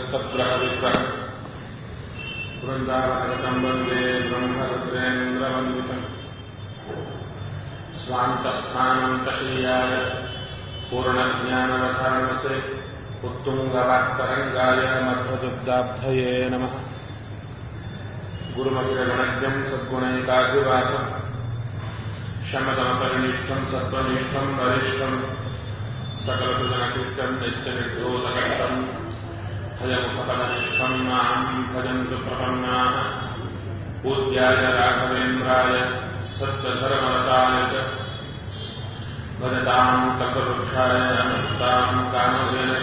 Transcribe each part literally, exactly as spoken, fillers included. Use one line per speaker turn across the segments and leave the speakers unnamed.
ಸ್ತಬ್ರಹ ವಿಗ್ರಹ ವೃಂದಾವನಗತಂ ವಂದೇ ಬ್ರಹ್ಮರುದ್ರೇಂದ್ರವಂದಿತಂ ಸ್ವಾಂತಸ್ಥಾನಂತಶಯ್ಯಾಯ ಪೂರ್ಣಜ್ಞಾನವಸಾರಣಸೆ ಉತ್ತುಂಗವಾಕ್ತರಂಗಾಯ ಮಧ್ವದುಗ್ಧಾಬ್ಧಯೇ ನಮಃ. ಗುರುಮತಿರಗಣಜ್ಞಂ ಸದ್ಗುಣೈಕಾಭಿವಾಸಂ ಶಮದಮಪರಿನಿಷ್ಠಂ ಸತ್ವನಿಷ್ಠಂ ವರಿಷ್ಠಂ ಸಕಲಸುಜನಶಿಷ್ಟಂ ನಿತ್ಯನಿರ್ಧೂತಕಷ್ಟಂ ಭಯಮುಖಪದನಿಷ್ಠಂ ಮಾಂ ಭಜಂತು ಪ್ರಪನ್ನಾಃ. ಪೂಜ್ಯಾಯ ರಾಘವೇಂದ್ರಾಯ ಸತ್ಯಧರ್ಮರತಾಯ ಚ ಭಜತಾಂ ಕಲ್ಪವೃಕ್ಷಾಯ ನಮಸ್ತಾಂ ಕಾಮಧೇನಯ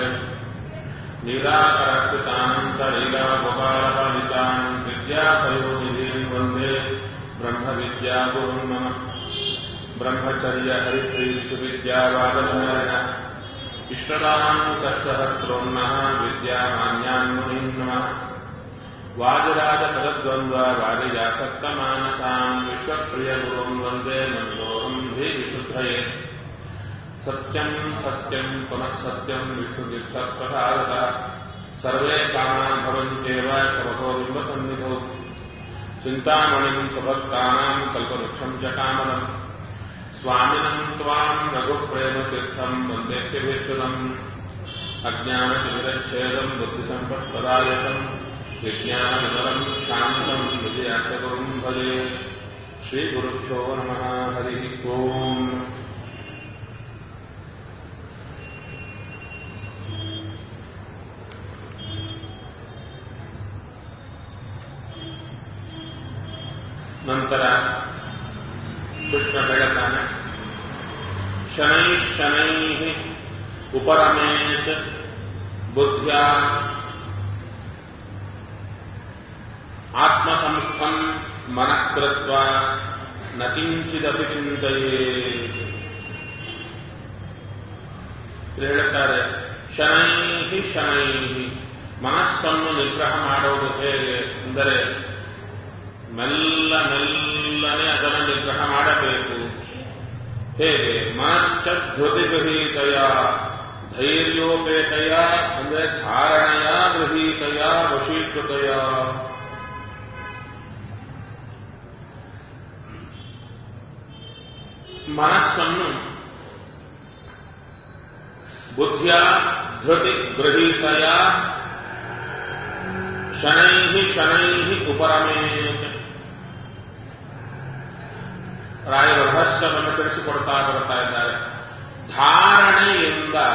ನೀಲಾಕರಾರ್ಪಿತಾನಂತಲೀಲಾಗೋಪಾಲಪಾಲಿತಾನ್ ವಿದ್ಯಾಪಯೋನಿಧೀನ್ ವಂದೇ ಬ್ರಹ್ಮವಿದ್ಯಾಗುರುಂ ಮಮ. ಬ್ರಹ್ಮಚರ್ಯ ಹರಿಶ್ರೀ ಸುವಿದ್ಯಾವಾದಶಾಯನ ಇಷ್ಟದಾನ್ ಕಷ್ಟಹರ್ತೃನ್ನಃ ವಿದ್ಯಾಮಾನ್ಯಾನ್ ಮುನೀನ್ ನಮಃ. ವಾದಿರಾಜ ಪದದ್ವಂದ್ವ ವಾದಿಜಾಸಕ್ತಮಾನಸಾನ್ ವಿಶ್ವಪ್ರಿಯ ಗುರುಂ ವಂದೇ ಮಂದೋಹಂ ಹಿ ವಿಶುದ್ಧಯೇ. ಸತ್ಯಂ ಸತ್ಯಂ ಪುನಃ ಸತ್ಯಂ ವಿಷ್ಣುತೀರ್ಥಪ್ರಸಾದತಃ ಸರ್ವೇ ಕಾಮಾನ್ ಭವಂತ್ಯೇವ ಶವಕೋ ಬಿಂಬಸನ್ನಿಧೌ. ಚಿಂತಾಮಣಿಂ ಸ್ವಭಕ್ತಾನಾಂ ಕಲ್ಪವೃಕ್ಷಂ ಚ ಕಾಮದಂ ಸ್ವಾಮಿನಂ ತ್ವಾಂ ರಘುಪ್ರೇಮತೀರ್ಥಂ ವಂದೇಹ್ಯಭೀಷ್ಟದಂ. ಅಜ್ಞಾನತಿಮಿರಚ್ಛೇದಂ ಬುದ್ಧಿಸಂಪತ್ಪ್ರದಾಯಕಂ ವಿಜ್ಞಾನವಿಮಲಂ ಶಾಂತಂ ವಿಜಯಾಖ್ಯಗುರುಂ ಭಜೆ. ಶ್ರೀಗುರುಭ್ಯೋ ನಮಃ. ಹರಿ ಓಂ. ನಂತರ ಕೃಷ್ಣ ಹೇಳುತ್ತಾನೆ, ಶನೈ ಶನೈ ಉಪರಮೇತ್ ಬುದ್ಧ್ಯ ಆತ್ಮಸಂಸ್ಥಂ ಮನಃ ಕೃತ್ವಾ ನ ಕಿಂಚಿದಪಿ ಚಿಂತೆಯೇತ್. ಹೇಳುತ್ತಾರೆ, ಶನೈ ಶನೈ ಮನಸ್ಸನ್ನು ನಿಗ್ರಹ ಮಾಡುವುದು ಹೇಗೆ ಅಂದರೆ ಮೆಲ್ಲ ಮೆಲ್ಲನೆ ಅದನ್ನು ನಿಗ್ರಹ ಮಾಡಬೇಕು. ಹೇಗೆ? ಮನಶ್ಚ ಧೃತಿ ಗೃಹೀತಯ ಧೈರ್ಯೋಪೇತಯ ಅಂದರೆ ಧಾರಣೆಯ ಗೃಹೀತಯ ವಶೀಕೃತಯ. ಮನಸ್ಸನ್ನು ಬುದ್ಧಿಯ ಧೃತಿ ಗೃಹೀತಯ ಶನೈ ಶನೈ ಉಪರಮೇತ್. ರಾಯರ ರಹಸ್ಯವನ್ನು ತಿಳಿಸಿಕೊಡ್ತಾ ಬರ್ತಾ ಇದ್ದಾರೆ. ಧಾರಣೆಯಿಂದ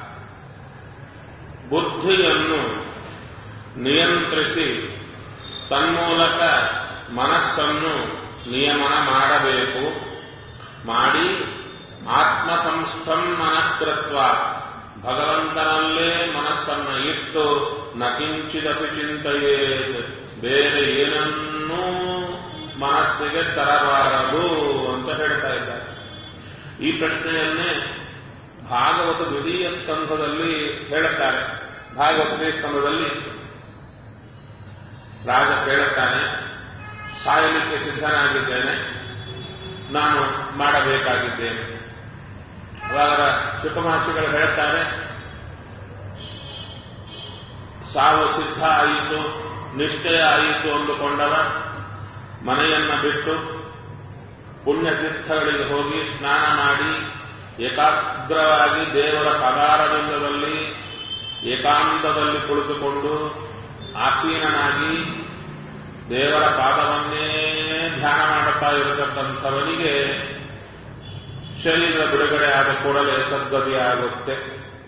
ಬುದ್ಧಿಯನ್ನು ನಿಯಂತ್ರಿಸಿ ತನ್ಮೂಲಕ ಮನಸ್ಸನ್ನು ನಿಯಮನ ಮಾಡಬೇಕು. ಮಾಡಿ ಆತ್ಮಸಂಸ್ಥಂ ಮನಃಕೃತ್ವ ಭಗವಂತನಲ್ಲೇ ಮನಸ್ಸನ್ನು ಇಟ್ಟು ನ ಕಿಂಚಿದಪಿ ಚಿಂತೆಯೇತ್ ಬೇರೆ ಏನನ್ನೂ ಮನಸ್ಸಿಗೆ ತರಬಾರದು ಅಂತ ಹೇಳ್ತಾ ಇದ್ದಾರೆ. ಈ ಪ್ರಶ್ನೆಯನ್ನೇ ಭಾಗವತ ದ್ವಿತೀಯ ಸ್ಕಂಧದಲ್ಲಿ ಹೇಳುತ್ತಾರೆ. ಭಾಗವತ ಸ್ಕಂಧದಲ್ಲಿ ರಾಜ ಹೇಳುತ್ತಾನೆ, ಸಾಯಲಿಕ್ಕೆ ಸಿದ್ಧನಾಗಿದ್ದೇನೆ, ನಾನು ಮಾಡಬೇಕಾಗಿದ್ದೇನೆ. ಅವಾಗ ಶುಕಮಹರ್ಷಿಗಳು ಹೇಳುತ್ತಾರೆ, ಸಾವು ಸಿದ್ಧ ಆಯಿತು, ನಿಶ್ಚಯ ಆಯಿತು ಅಂದುಕೊಂಡವ ಮನೆಯನ್ನ ಬಿಟ್ಟು ಪುಣ್ಯತೀರ್ಥಗಳಿಗೆ ಹೋಗಿ ಸ್ನಾನ ಮಾಡಿ ಏಕಾಗ್ರವಾಗಿ ದೇವರ ಪದಾರವಿಂದದಲ್ಲಿ ಏಕಾಂತದಲ್ಲಿ ಕುಳಿತುಕೊಂಡು ಆಸೀನನಾಗಿ ದೇವರ ಪಾದವನ್ನೇ ಧ್ಯಾನ ಮಾಡುತ್ತಾ ಇರತಕ್ಕಂಥವನಿಗೆ ಶರೀರದ ಬಿಡುಗಡೆ ಆದ ಕೂಡಲೇ ಸದ್ಗತಿ ಆಗುತ್ತೆ.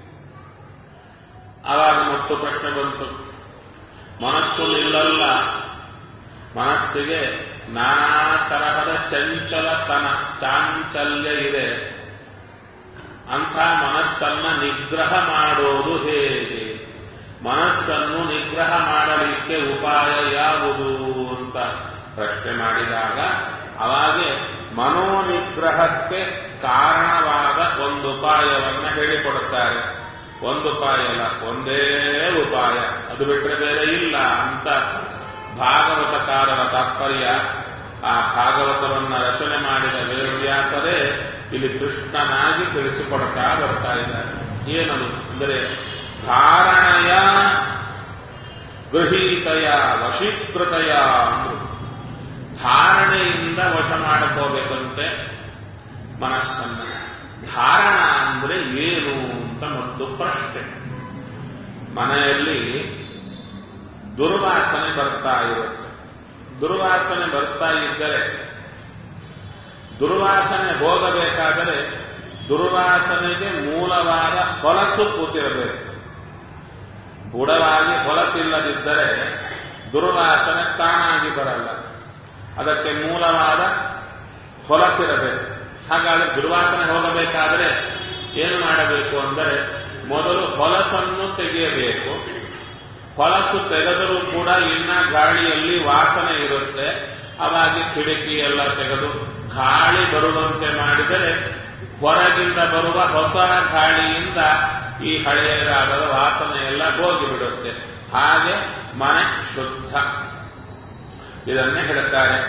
ಆವಾಗ ಮತ್ತು ಪ್ರಶ್ನೆ ಬಂತು, ಮನಸ್ಸು ನಿಲ್ಲಲ್ಲ, ಮನಸ್ಸಿಗೆ ನಾನಾ ತರಹದ ಚಂಚಲತನ ಚಾಂಚಲ್ಯ ಇದೆ. ಅಂಥ ಮನಸ್ಸನ್ನ ನಿಗ್ರಹ ಮಾಡೋದು ಹೇಗೆ? ಮನಸ್ಸನ್ನು ನಿಗ್ರಹ ಮಾಡಲಿಕ್ಕೆ ಉಪಾಯ ಯಾವುದು ಅಂತ ಪ್ರಶ್ನೆ ಮಾಡಿದಾಗ ಅವಾಗೆ ಮನೋನಿಗ್ರಹಕ್ಕೆ ಕಾರಣವಾದ ಒಂದು ಉಪಾಯವನ್ನು ಹೇಳಿಕೊಡುತ್ತಾರೆ. ಒಂದು ಉಪಾಯ ಅಲ್ಲ, ಒಂದೇ ಉಪಾಯ, ಅದು ಬಿಟ್ಟರೆ ಬೇರೆ ಇಲ್ಲ ಅಂತ ಭಾಗವತಕಾರರ ತಾತ್ಪರ್ಯ. ಆ ಭಾಗವತವನ್ನ ರಚನೆ ಮಾಡಿದ ವೇದವ್ಯಾಸರೇ ಇಲ್ಲಿ ಕೃಷ್ಣನಾಗಿ ತಿಳಿಸಿಕೊಡ್ತಾ ಬರ್ತಾ ಇದ್ದಾರೆ. ಏನದು ಅಂದರೆ ಕಾರಣಯ ಗೃಹೀತಯ ವಶೀಕೃತಯ ಅಂದ್ರು. ಧಾರಣೆಯಿಂದ ವಶ ಮಾಡ್ಕೋಬೇಕಂತೆ ಮನಸ್ಸನ್ನ. ಧಾರಣ ಅಂದ್ರೆ ಏನು ಅಂತ ಮತ್ತು ಪ್ರಶ್ನೆ. ಮನೆಯಲ್ಲಿ ದುರ್ವಾಸನೆ ಬರ್ತಾ ಇರುತ್ತೆ. ದುರ್ವಾಸನೆ ಬರ್ತಾ ಇದ್ದರೆ ದುರ್ವಾಸನೆ ಹೋಗಬೇಕಾದರೆ ದುರ್ವಾಸನೆಗೆ ಮೂಲವಾದ ಹೊಲಸು ಕೂತಿರಬೇಕು. ಬುಡವಾಗಿ ಹೊಲಸಿಲ್ಲದಿದ್ದರೆ ದುರ್ವಾಸನೆ ತಾನಾಗಿ ಬರಲ್ಲ. ಅದಕ್ಕೆ ಮೂಲವಾದ ಹೊಲಸಿರಬೇಕು. ಹಾಗಾದರೆ ದುರ್ವಾಸನೆ ಹೋಗಬೇಕಾದರೆ ಏನು ಮಾಡಬೇಕು ಅಂದರೆ ಮೊದಲು ಹೊಲಸನ್ನು ತೆಗೆಯಬೇಕು. ಹೊಲಸು ತೆಗೆದರೂ ಕೂಡ ಇನ್ನ ಗಾಳಿಯಲ್ಲಿ ವಾಸನೆ ಇರುತ್ತೆ. ಅವಾಗಿ ಕಿಟಕಿ ಎಲ್ಲ ತೆಗೆದು ಗಾಳಿ ಬರುವಂತೆ ಮಾಡಿದರೆ ಹೊರಗಿಂದ ಬರುವ ಹೊಸ ಗಾಳಿಯಿಂದ ಈ ಹಳೆಯದಾದ ವಾಸನೆ ಎಲ್ಲ ಹೋಗಿಬಿಡುತ್ತೆ. ಹಾಗೆ ಮನೆ ಶುದ್ಧ. ಇದನ್ನೇ ಹೇಳುತ್ತಾರೆ.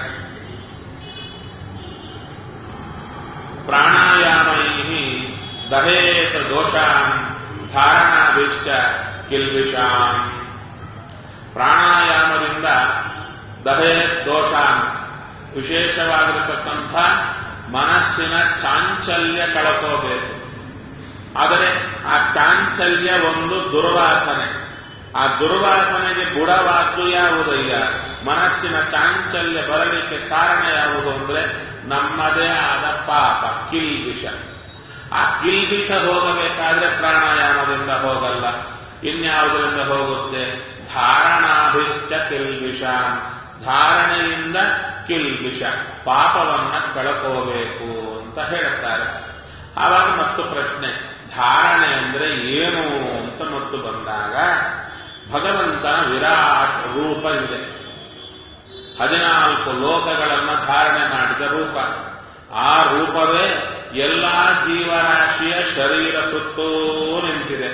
ಪ್ರಾಣಾಯಾಮೈ ದಹೇತ ದೋಷಾನ್ ಧಾರಣಾಭಿಷ್ಟ ಕಿಲ್ಬಿಷಾನ್. ಪ್ರಾಣಾಯಾಮದಿಂದ ದಹೇತ್ ದೋಷಾನ್, ವಿಶೇಷವಾಗಿರತಕ್ಕಂಥ ಮನಸ್ಸಿನ ಚಾಂಚಲ್ಯ ಕಳಕೋಬೇಕು. ಆದರೆ ಆ ಚಾಂಚಲ್ಯ ಒಂದು ದುರ್ವಾಸನೆ. ಆ ದುರ್ವಾಸನೆಗೆ ಬುಡವಾದ್ದು ಯಾವುದಯ್ಯ? ಮನಸ್ಸಿನ ಚಾಂಚಲ್ಯ ಬರಲಿಕ್ಕೆ ಕಾರಣ ಯಾವುದು ಅಂದ್ರೆ ನಮ್ಮದೇ ಆದ ಪಾಪ, ಕಿಲ್ಬಿಷ. ಆ ಕಿಲ್ಬಿಷ ಹೋಗಬೇಕಾದ್ರೆ ಪ್ರಾಣಾಯಾಮದಿಂದ ಹೋಗಲ್ಲ. ಇನ್ಯಾವುದರಿಂದ ಹೋಗುತ್ತೆ? ಧಾರಣಾಭಿಷ್ಟ ಕಿಲ್ಬಿಷ. ಧಾರಣೆಯಿಂದ ಕಿಲ್ಬಿಷ, ಪಾಪವನ್ನ ಕಳಕೋಬೇಕು ಅಂತ ಹೇಳುತ್ತಾರೆ. ಆವಾಗ ಮತ್ತು ಪ್ರಶ್ನೆ, ಧಾರಣೆ ಅಂದ್ರೆ ಏನು ಅಂತ ಮತ್ತು ಬಂದಾಗ ಭಗವಂತನ ವಿರಾಟ್ ರೂಪ ಇದೆ. ಹದಿನಾಲ್ಕು ಲೋಕಗಳನ್ನು ಧಾರಣೆ ಮಾಡಿದ ರೂಪ. ಆ ರೂಪವೇ ಎಲ್ಲಾ ಜೀವರಾಶಿಯ ಶರೀರ ಸುತ್ತೂ ನಿಂತಿದೆ.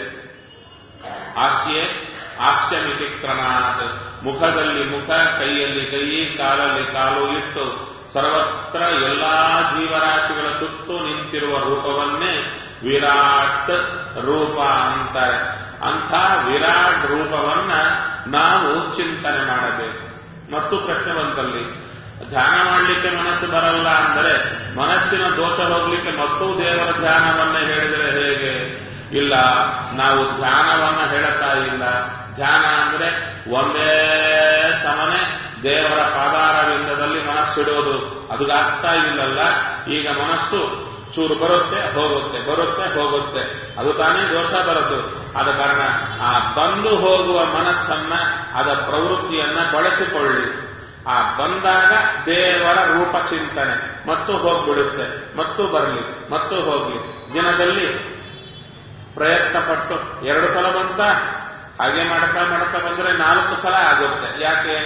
ಹಾಸ್ಯೆ ಹಾಸ್ಯಮಿತಿ ಕ್ರಮಾತ್, ಮುಖದಲ್ಲಿ ಮುಖ, ಕೈಯಲ್ಲಿ ಕೈ, ಕಾಲಲ್ಲಿ ಕಾಲು ಇಟ್ಟು ಸರ್ವತ್ರ ಎಲ್ಲಾ ಜೀವರಾಶಿಗಳ ಸುತ್ತೂ ನಿಂತಿರುವ ರೂಪವನ್ನೇ ವಿರಾಟ್ ರೂಪ ಅಂತಾರೆ. ಅಂಥ ವಿರಾಟ್ ರೂಪವನ್ನ ನಾವು ಚಿಂತನೆ ಮಾಡಬೇಕು. ಮತ್ತು ಪ್ರಶ್ನೆ ಬಂತಲ್ಲಿ, ಧ್ಯಾನ ಮಾಡಲಿಕ್ಕೆ ಮನಸ್ಸು ಬರಲ್ಲ ಅಂದರೆ ಮನಸ್ಸಿನ ದೋಷ ಹೋಗ್ಲಿಕ್ಕೆ ಮತ್ತೂ ದೇವರ ಧ್ಯಾನವನ್ನ ಹೇಳಿದರೆ ಹೇಗೆ? ಇಲ್ಲ, ನಾವು ಧ್ಯಾನವನ್ನ ಹೇಳುತ್ತಾ ಇಲ್ಲ. ಧ್ಯಾನ ಅಂದ್ರೆ ಒಂದೇ ಸಮನೆ ದೇವರ ಪಾದಾರವಿಂದದಲ್ಲಿ ಮನಸ್ಸಿಡೋದು, ಅದಕ್ಕಾಗ್ತಾ ಇಲ್ಲಲ್ಲ. ಈಗ ಮನಸ್ಸು ಚೂರು ಬರುತ್ತೆ ಹೋಗುತ್ತೆ, ಬರುತ್ತೆ ಹೋಗುತ್ತೆ, ಅದು ತಾನೇ ದೋಷ ಬರೋದು. ಆದ ಕಾರಣ ಆ ಬಂದು ಹೋಗುವ ಮನಸ್ಸನ್ನ, ಅದ ಪ್ರವೃತ್ತಿಯನ್ನ ಬಳಸಿಕೊಳ್ಳಿ. ಆ ಬಂದಾಗ ದೇವರ ರೂಪ ಚಿಂತನೆ ಮತ್ತು ಹೋಗ್ಬಿಡುತ್ತೆ, ಮತ್ತು ಬರಲಿ, ಮತ್ತು ಹೋಗ್ಲಿ. ದಿನದಲ್ಲಿ ಪ್ರಯತ್ನ ಪಟ್ಟು ಎರಡು ಸಲ ಬಂತ, ಹಾಗೆ ಮಾಡ್ತಾ ಮಾಡ್ತಾ ಬಂದ್ರೆ ನಾಲ್ಕು ಸಲ ಆಗುತ್ತೆ. ಯಾಕೆ?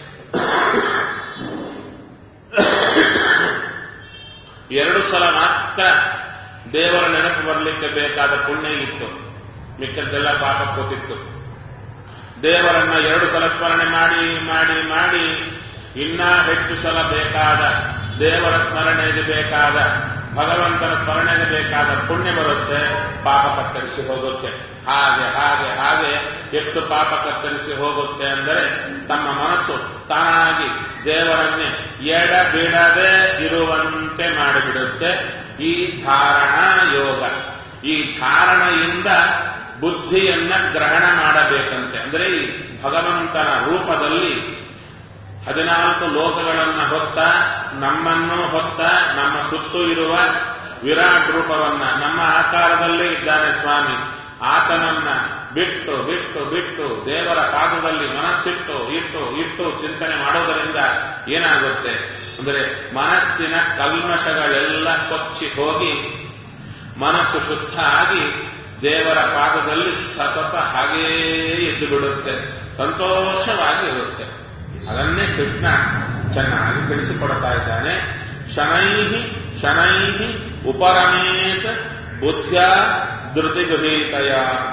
ಎರಡು ಸಲ ಮಾತ್ರ ದೇವರ ನೆನಪು ಬರಲಿಕ್ಕೆ ಬೇಕಾದ ಪುಣ್ಯ ಇತ್ತು, ಮಿಕ್ಕದ್ದೆಲ್ಲ ಪಾಪ ಕೂತಿತ್ತು. ದೇವರನ್ನ ಎರಡು ಸಲ ಸ್ಮರಣೆ ಮಾಡಿ ಮಾಡಿ ಮಾಡಿ ಇನ್ನ ಹೆಚ್ಚು ಸಲ ಬೇಕಾದ ದೇವರ ಸ್ಮರಣೆಗೆ ಬೇಕಾದ, ಭಗವಂತನ ಸ್ಮರಣೆಗೆ ಬೇಕಾದ ಪುಣ್ಯ ಬರುತ್ತೆ, ಪಾಪ ಕತ್ತರಿಸಿ ಹೋಗುತ್ತೆ. ಹಾಗೆ ಹಾಗೆ ಹಾಗೆ ಎಷ್ಟು ಪಾಪ ಕತ್ತರಿಸಿ ಹೋಗುತ್ತೆ ಅಂದರೆ ತಮ್ಮ ಮನಸ್ಸು ತಾನಾಗಿ ದೇವರನ್ನೇ ಎಡ ಬಿಡದೆ ಇರುವಂತೆ ಮಾಡಿಬಿಡುತ್ತೆ. ಈ ಧಾರಣಾ ಯೋಗ. ಈ ಧಾರಣೆಯಿಂದ ಬುದ್ಧಿಯನ್ನ ಗ್ರಹಣ ಮಾಡಬೇಕಂತೆ. ಅಂದರೆ ಈ ಭಗವಂತನ ರೂಪದಲ್ಲಿ ಹದಿನಾಲ್ಕು ಲೋಕಗಳನ್ನ ಹೊತ್ತ, ನಮ್ಮನ್ನು ಹೊತ್ತ, ನಮ್ಮ ಸುತ್ತೂ ಇರುವ ವಿರಾಟ್ ರೂಪವನ್ನ, ನಮ್ಮ ಆಕಾರದಲ್ಲೇ ಇದ್ದಾನೆ ಸ್ವಾಮಿ, ಆತನನ್ನ ಬಿಟ್ಟು ಬಿಟ್ಟು ಬಿಟ್ಟು ದೇವರ ಪಾದದಲ್ಲಿ ಮನಸ್ಸಿಟ್ಟು ಇಟ್ಟು ಇಟ್ಟು ಚಿಂತನೆ ಮಾಡೋದರಿಂದ ಏನಾಗುತ್ತೆ ಅಂದರೆ ಮನಸ್ಸಿನ ಕಲ್ಮಶಗಳೆಲ್ಲ ಕೊಚ್ಚಿ ಹೋಗಿ ಮನಸ್ಸು ಶುದ್ಧ ಆಗಿ ದೇವರ ಪಾದದಲ್ಲಿ ಸತತ ಹಾಗೇ ಎದ್ದು ಬಿಡುತ್ತೆ, ಸಂತೋಷವಾಗಿ ಇರುತ್ತೆ. ಅದನ್ನೇ ಕೃಷ್ಣ ಚೆನ್ನಾಗಿ ತಿಳಿಸಿಕೊಡ್ತಾ ಇದ್ದಾನೆ. ಶನೈಹಿ ಶನೈಹಿ ಉಪರಮೇತ ಬುದ್ಧ್ಯ ಧೃತಿಗೃಹೀತಯ.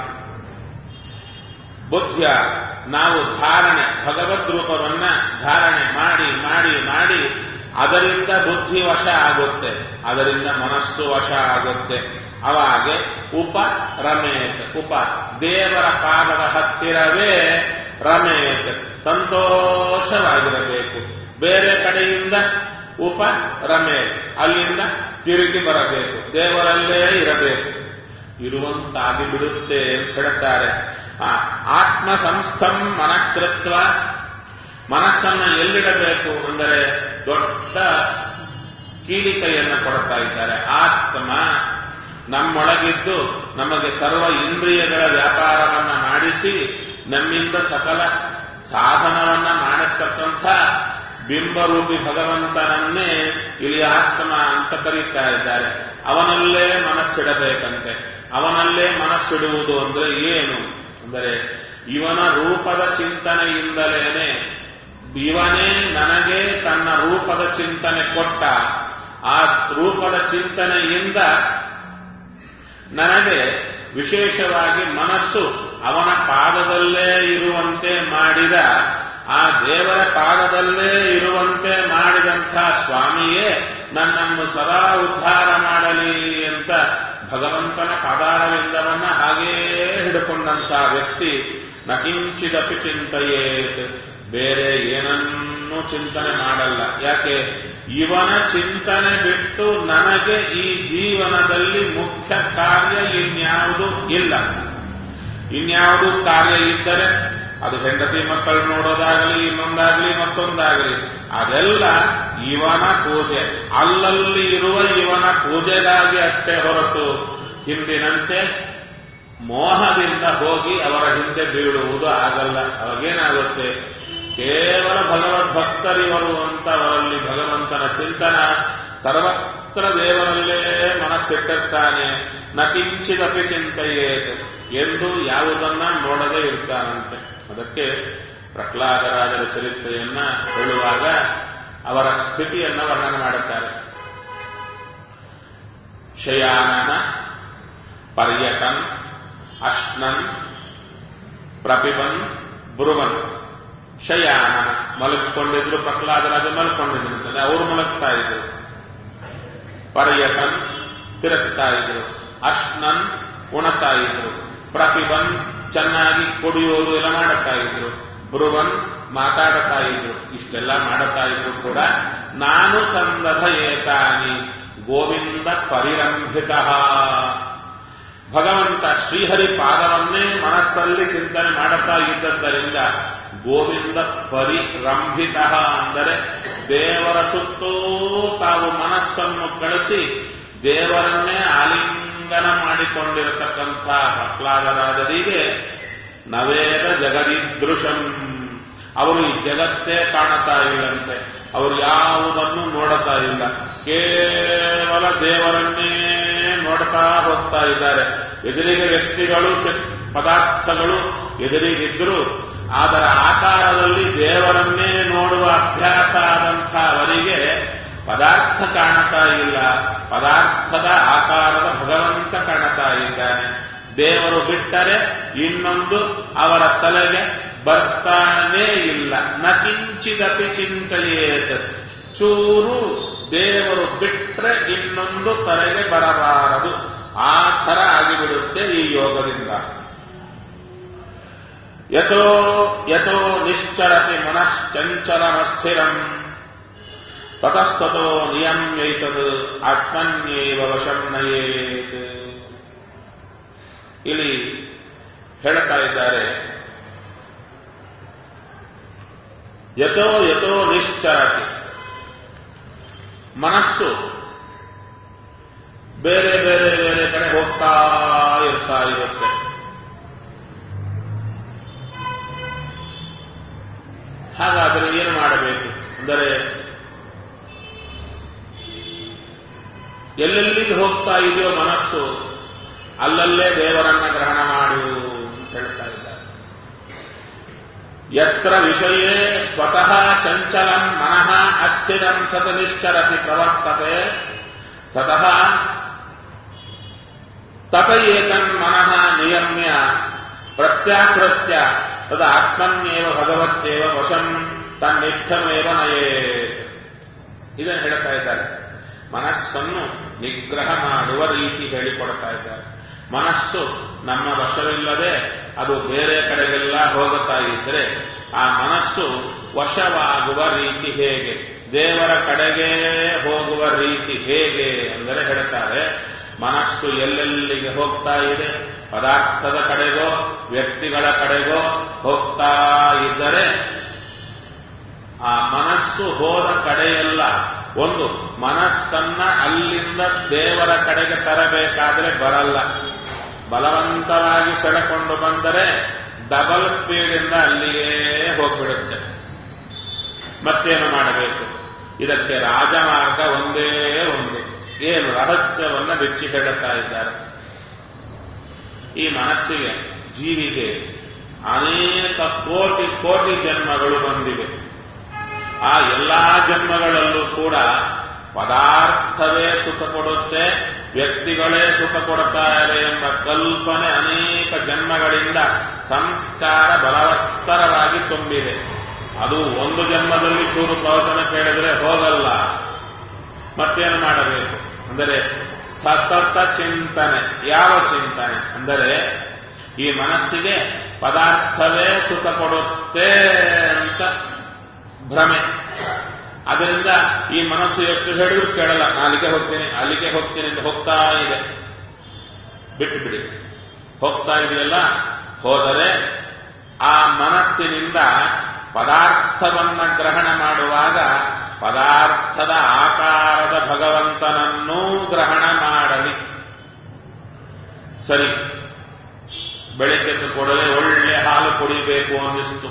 ಬುದ್ಧ್ಯ, ನಾವು ಧಾರಣೆ ಭಗವದ್ ರೂಪವನ್ನ ಧಾರಣೆ ಮಾಡಿ ಮಾಡಿ ಮಾಡಿ ಅದರಿಂದ ಬುದ್ಧಿ ವಶ ಆಗುತ್ತೆ, ಅದರಿಂದ ಮನಸ್ಸು ವಶ ಆಗುತ್ತೆ. ಅವಾಗೆ ಉಪ ರಮೇತ್, ಉಪ ದೇವರ ಪಾದದ ಹತ್ತಿರವೇ ರಮೇತ್ ಸಂತೋಷವಾಗಿರಬೇಕು. ಬೇರೆ ಕಡೆಯಿಂದ ಉಪ ರಮೇತ್ ಅಲ್ಲಿಂದ ತಿರುಗಿ ಬರಬೇಕು, ದೇವರಲ್ಲೇ ಇರಬೇಕು. ಇರುವಂತಾಗಿ ಬಿಡುತ್ತೆ ಅಂತ ಹೇಳ್ತಾರೆ. ಆತ್ಮ ಸಂಸ್ಥಂ ಮನಕೃತ್ವ, ಮನಸ್ಸನ್ನು ಎಲ್ಲಿಡಬೇಕು ಅಂದರೆ ದೊಡ್ಡ ಕೀಲಿಕೆಯನ್ನು ಕೊಡ್ತಾ ಇದ್ದಾರೆ. ಆತ್ಮ ನಮ್ಮೊಳಗಿದ್ದು ನಮಗೆ ಸರ್ವ ಇಂದ್ರಿಯಗಳ ವ್ಯಾಪಾರವನ್ನ ಮಾಡಿಸಿ ನಮ್ಮಿಂದ ಸಕಲ ಸಾಧನವನ್ನ ಮಾಡಿಸ್ತಕ್ಕಂಥ ಬಿಂಬರೂಪಿ ಭಗವಂತನನ್ನೇ ಇಲ್ಲಿ ಆತ್ಮ ಅಂತ ಕರೀತಾ ಇದ್ದಾರೆ. ಅವನಲ್ಲೇ ಮನಸ್ಸಿಡಬೇಕಂತೆ. ಅವನಲ್ಲೇ ಮನಸ್ಸಿಡುವುದು ಅಂದ್ರೆ ಏನು ಅಂದರೆ ಇವನ ರೂಪದ ಚಿಂತನೆಯಿಂದಲೇನೆ, ಇವನೇ ನನಗೆ ತನ್ನ ರೂಪದ ಚಿಂತನೆ ಕೊಟ್ಟ. ಆ ರೂಪದ ಚಿಂತನೆಯಿಂದ ನನಗೆ ವಿಶೇಷವಾಗಿ ಮನಸ್ಸು ಅವನ ಪಾದದಲ್ಲೇ ಇರುವಂತೆ ಮಾಡಿದ, ಆ ದೇವರ ಪಾದದಲ್ಲೇ ಇರುವಂತೆ ಮಾಡಿದಂಥ ಸ್ವಾಮಿಯೇ ನನ್ನನ್ನು ಸದಾ ಉದ್ಧಾರ ಮಾಡಲಿ ಅಂತ ಭಗವಂತನ ಪಾದಾರವಿಂದವನ್ನ ಹಾಗೇ ಹಿಡ್ಕೊಂಡಂಥ ವ್ಯಕ್ತಿ ನಕಿಂಚಿದಪಿ ಚಿಂತೆಯೇತ್, ಬೇರೆ ಏನನ್ನೂ ಚಿಂತನೆ ಮಾಡಲ್ಲ. ಯಾಕೆ? ಇವನ ಚಿಂತನೆ ಬಿಟ್ಟು ನನಗೆ ಈ ಜೀವನದಲ್ಲಿ ಮುಖ್ಯ ಕಾರ್ಯ ಇನ್ಯಾವುದೂ ಇಲ್ಲ. ಇನ್ಯಾವುದೂ ಕಾರ್ಯ ಇದ್ದರೆ ಅದು ಹೆಂಡತಿ ಮಕ್ಕಳು ನೋಡೋದಾಗಲಿ, ಇನ್ನೊಂದಾಗಲಿ, ಮತ್ತೊಂದಾಗಲಿ, ಅದೆಲ್ಲ ಇವನ ಪೂಜೆ. ಅಲ್ಲಲ್ಲಿ ಇರುವ ಇವನ ಪೂಜೆಗಾಗಿ ಅಷ್ಟೇ ಹೊರತು ಹಿಂದಿನಂತೆ ಮೋಹದಿಂದ ಹೋಗಿ ಅವರ ಹಿಂದೆ ಬೀಳುವುದು ಆಗಲ್ಲ. ಅವಾಗೇನಾಗುತ್ತೆ? ಕೇವಲ ಭಗವದ್ಭಕ್ತರಿವರು ಅಂತ ಅವರಲ್ಲಿ ಭಗವಂತನ ಚಿಂತನ, ಸರ್ವತ್ರ ದೇವರಲ್ಲೇ ಮನಸ್ಸಿಟ್ಟಿರ್ತಾನೆ. ನಕಿಂಚಿದಪಿ ಚಿಂತೆಯೇತ್ ಎಂದು ಯಾವುದನ್ನ ನೋಡದೇ ಇರ್ತಾನಂತೆ. ಅದಕ್ಕೆ ಪ್ರಹ್ಲಾದರಾಜರ ಚರಿತ್ರೆಯನ್ನ ಹೇಳುವಾಗ ಅವರ ಸ್ಥಿತಿಯನ್ನ ವರ್ಣನೆ ಮಾಡುತ್ತಾರೆ. ಶಯಾನನ ಪರ್ಯಟನ್ ಅಶ್ನನ್ ಪ್ರಪಿಬನ್ ಬ್ರುವನ್. ಶಯಾನನ ಮಲಗಿಕೊಂಡಿದ್ರು, ಪ್ರಹ್ಲಾದರಾಜ ಮಲಗಿಕೊಂಡಿದ್ರು ಅಂತಂದ್ರೆ ಅವರು ಮಲಗ್ತಾ ಇದ್ರು. ಪರ್ಯಟನ್ ತಿರುಗ್ತಾ ಇದ್ರು, ಅಶ್ನನ್ ಉಣತಾ ಇದ್ರು, ಪ್ರಪಿಬನ್ ಚೆನ್ನಾಗಿ ಕುಡಿಯೋದು ಎಲ್ಲ ಮಾಡುತ್ತಾ ಇದ್ರು, ಬ್ರುವನ್ ಮಾತಾಡುತ್ತಾ ಇದ್ರು. ಇಷ್ಟೆಲ್ಲ ಮಾಡುತ್ತಾ ಇದ್ರು ಕೂಡ ನಾನು ಸಂದಧ ಏತಾನಿ ಗೋವಿಂದ ಪರಿರಂಭಿತ. ಭಗವಂತ ಶ್ರೀಹರಿ ಪಾದವನ್ನೇ ಮನಸ್ಸಲ್ಲಿ ಚಿಂತನೆ ಮಾಡುತ್ತಾ ಇದ್ದದ್ದರಿಂದ ಗೋವಿಂದ ಪರಿರಂಭಿತ ಅಂದರೆ ದೇವರ ಸುತ್ತೂ ತಾವು ಮನಸ್ಸನ್ನು ಕಳಿಸಿ ದೇವರನ್ನೇ ಆಲಿಂಗನ ಮಾಡಿಕೊಂಡಿರತಕ್ಕಂಥ ಪ್ರಹ್ಲಾದರಾಜರಿಗೆ ನವೇದ ಜಗದಿದೃಶಂ, ಅವರು ಈ ಜಗತ್ತೇ ಕಾಣುತ್ತಾ ಇಲ್ಲಂತೆ. ಅವರು ಯಾವುದನ್ನು ನೋಡುತ್ತಾ ಇಲ್ಲ, ಕೇವಲ ದೇವರನ್ನೇ ನೋಡ್ತಾ ಹೋಗ್ತಾ ಇದ್ದಾರೆ. ಎದುರಿಗೆ ವ್ಯಕ್ತಿಗಳು, ಪದಾರ್ಥಗಳು ಎದುರಿಗಿದ್ರು ಅದರ ಆಕಾರದಲ್ಲಿ ದೇವರನ್ನೇ ನೋಡುವ ಅಭ್ಯಾಸ ಆದಂಥ ಅವರಿಗೆ ಪದಾರ್ಥ ಕಾಣುತ್ತಾ ಇಲ್ಲ, ಪದಾರ್ಥದ ಆಕಾರದ ಭಗವಂತ ಕಾಣುತ್ತಾ ಇದ್ದಾನೆ. ದೇವರು ಬಿಟ್ಟರೆ ಇನ್ನೊಂದು ಅವರ ತಲೆಗೆ ಬರ್ತಾನೇ ಇಲ್ಲ. ನಕಿಂಚಿದಪಿ ಚಿಂತೆಯೇತ್, ಚೂರು ದೇವರು ಬಿಟ್ರೆ ಇನ್ನೊಂದು ತಲೆಗೆ ಬರಬಾರದು. ಆ ಥರ ಆಗಿಬಿಡುತ್ತೆ ಈ ಯೋಗದಿಂದ. ಯತೋ ಯತೋ ನಿಶ್ಚರತಿ ಮನಶ್ಚಂಚಲಮಸ್ಥಿರಂ ತತಸ್ತತೋ ನಿಯಮ್ಯೈತದ್ ಆತ್ಮನ್ಯೇವ ವಶಂ ನಯೇತ್. ಇಲ್ಲಿ ಹೇಳ್ತಾ ಇದ್ದಾರೆ, ಯತೋ ಯತೋ ನಿಶ್ಚರತಿ, ಮನಸ್ಸು ಬೇರೆ ಬೇರೆ ಬೇರೆ ಕಡೆ ಹೋಗ್ತಾ ಇರ್ತಾ ಇರುತ್ತೆ. ಹಾಗಾದರೆ ಏನು ಮಾಡಬೇಕು ಅಂದರೆ, ಎಲ್ಲೆಲ್ಲಿಗೆ ಹೋಗ್ತಾ ಇದೆಯೋ ಮನಸ್ಸು ಅಲ್ಲಲ್ಲೇ ದೇವರನ್ನ ಗ್ರಹಣ ಮಾಡು ಅಂತ ಹೇಳ್ತಾ ಇದ್ದಾರೆ. ಯತ್ರ ವಿಷಯೇ ಸ್ವತಃ ಚಂಚಲಂ ಮನಃ ಅಸ್ಥಿರಂ ಸತ ನಿಶ್ಚರತಿ ಪ್ರವರ್ತತೆ ತತಃ ತತ ಏತನ್ ಮನಃ ನಿಯಮ್ಯ ಪ್ರತ್ಯಾಕೃತ್ಯ ತದ ಆತ್ಮನ್ಯೇವ ಭಗವತ್ತೇವ ವಶಂ ತನ್ನಿಷ್ಠಮೇವ ನಯೇತ್. ಇದನ್ನು ಹೇಳ್ತಾ ಇದ್ದಾರೆ. ಮನಸ್ಸನ್ನು ನಿಗ್ರಹ ಮಾಡುವ ರೀತಿ ಹೇಳಿಕೊಡ್ತಾ ಇದ್ದಾರೆ. ಮನಸ್ಸು ನಮ್ಮ ವಶವಿಲ್ಲದೆ ಅದು ಬೇರೆ ಕಡೆಗೆಲ್ಲ ಹೋಗುತ್ತಾ ಇದ್ರೆ ಆ ಮನಸ್ಸು ವಶವಾಗುವ ರೀತಿ ಹೇಗೆ, ದೇವರ ಕಡೆಗೆ ಹೋಗುವ ರೀತಿ ಹೇಗೆ ಅಂದರೆ ಹೇಳ್ತಾರೆ, ಮನಸ್ಸು ಎಲ್ಲೆಲ್ಲಿಗೆ ಹೋಗ್ತಾ ಇದೆ, ಪದಾರ್ಥದ ಕಡೆಗೋ ವ್ಯಕ್ತಿಗಳ ಕಡೆಗೋ ಹೋಗ್ತಾ ಇದ್ದರೆ ಆ ಮನಸ್ಸು ಹೋದ ಕಡೆಯೆಲ್ಲ ಒಂದು ಮನಸ್ಸನ್ನ ಅಲ್ಲಿಂದ ದೇವರ ಕಡೆಗೆ ತರಬೇಕಾದ್ರೆ ಬರಲ್ಲ. ಬಲವಂತವಾಗಿ ಸೆಳೆಕೊಂಡು ಬಂದರೆ ಡಬಲ್ ಸ್ಪೀಡಿಂದ ಅಲ್ಲಿಯೇ ಹೋಗ್ಬಿಡುತ್ತೆ. ಮತ್ತೇನು ಮಾಡಬೇಕು? ಇದಕ್ಕೆ ರಾಜಮಾರ್ಗ ಒಂದೇ ಒಂದು. ಏನು ರಹಸ್ಯವನ್ನ ಬಿಚ್ಚಿ ಹೇಳುತ್ತಾ ಇದ್ದಾರೆ. ಈ ಮನಸ್ಸಿಗೆ, ಜೀವಿಗೆ ಅನೇಕ ಕೋಟಿ ಕೋಟಿ ಜನ್ಮಗಳು ಬಂದಿವೆ. ಆ ಎಲ್ಲಾ ಜನ್ಮಗಳಲ್ಲೂ ಕೂಡ ಪದಾರ್ಥವೇ ಸುಖ ಕೊಡುತ್ತೆ, ವ್ಯಕ್ತಿಗಳೇ ಸುಖ ಕೊಡುತ್ತಾರೆ ಎಂಬ ಕಲ್ಪನೆ ಅನೇಕ ಜನ್ಮಗಳಿಂದ ಸಂಸ್ಕಾರ ಬಲವತ್ತರವಾಗಿ ತುಂಬಿದೆ. ಅದು ಒಂದು ಜನ್ಮದಲ್ಲಿ ಚೂರು ಪ್ರವಚನ ಕೇಳಿದ್ರೆ ಹೋಗಲ್ಲ. ಮತ್ತೇನು ಮಾಡಬೇಕು ಅಂದರೆ ಸತತ ಚಿಂತನೆ. ಯಾವ ಚಿಂತನೆ ಅಂದರೆ ಈ ಮನಸ್ಸಿಗೆ ಪದಾರ್ಥವೇ ಸುಖ ಕೊಡುತ್ತೆ ಅಂತ ಭ್ರಮೆ. ಅದರಿಂದ ಈ ಮನಸ್ಸು ಎಷ್ಟು ಹೇಳಿದ್ರು ಕೇಳಲ್ಲ. ಅಲ್ಲಿಗೆ ಹೋಗ್ತೀನಿ ಅಲ್ಲಿಗೆ ಹೋಗ್ತೀನಿ ಅಂತ ಹೋಗ್ತಾ ಇದೆ. ಬಿಟ್ಟು ಬಿಡಿ, ಹೋಗ್ತಾ ಇದೆಯಲ್ಲ. ಹೋದರೆ ಆ ಮನಸ್ಸಿನಿಂದ ಪದಾರ್ಥವನ್ನ ಗ್ರಹಣ ಮಾಡುವಾಗ ಪದಾರ್ಥದ ಆಕಾರದ ಭಗವಂತನನ್ನೂ ಗ್ರಹಣ ಮಾಡಲಿ. ಸರಿ, ಬೆಳಿಗ್ಗೆ ಕೂಡಲೇ ಒಳ್ಳೆ ಹಾಲು ಕುಡಿಬೇಕು ಅನ್ನಿಸ್ತು.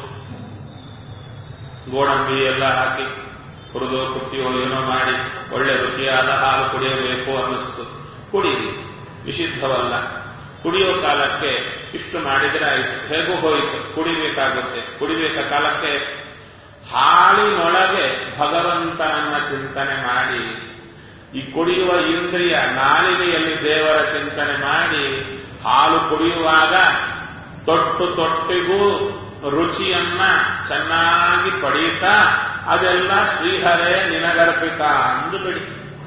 ಗೋಡಂಬಿ ಎಲ್ಲ ಹಾಕಿ ಹುರಿದು ಕುಟ್ಟಿಯೋ ಏನೋ ಮಾಡಿ ಒಳ್ಳೆ ರುಚಿಯಾದ ಹಾಲು ಕುಡಿಯಬೇಕು ಅನ್ನಿಸ್ತು. ಕುಡೀರಿ, ನಿಷಿದ್ಧವಲ್ಲ. ಕುಡಿಯೋ ಕಾಲಕ್ಕೆ ಇಷ್ಟು ಮಾಡಿದರೆ ಆಯಿತು, ಹೇಗೂ ಹೋಯಿತು, ಕುಡಿಬೇಕಾಗುತ್ತೆ. ಕುಡಿಬೇಕ ಕಾಲಕ್ಕೆ ಹಾಲಿನೊಳಗೆ ಭಗವಂತನನ್ನ ಚಿಂತನೆ ಮಾಡಿ, ಈ ಕುಡಿಯುವ ಇಂದ್ರಿಯ ನಾಲಿಗೆಯಲ್ಲಿ ದೇವರ ಚಿಂತನೆ ಮಾಡಿ, ಹಾಲು ಕುಡಿಯುವಾಗ ತೊಟ್ಟು ತೊಟ್ಟಿಗೂ ರುಚಿಯನ್ನ ಚೆನ್ನಾಗಿ ಪಡೆಯುತ್ತಾ ಅದೆಲ್ಲ ಶ್ರೀಹರೇ ನಿನಗರ್ಪಿತ ಅಂದು ಬಿಡಿ.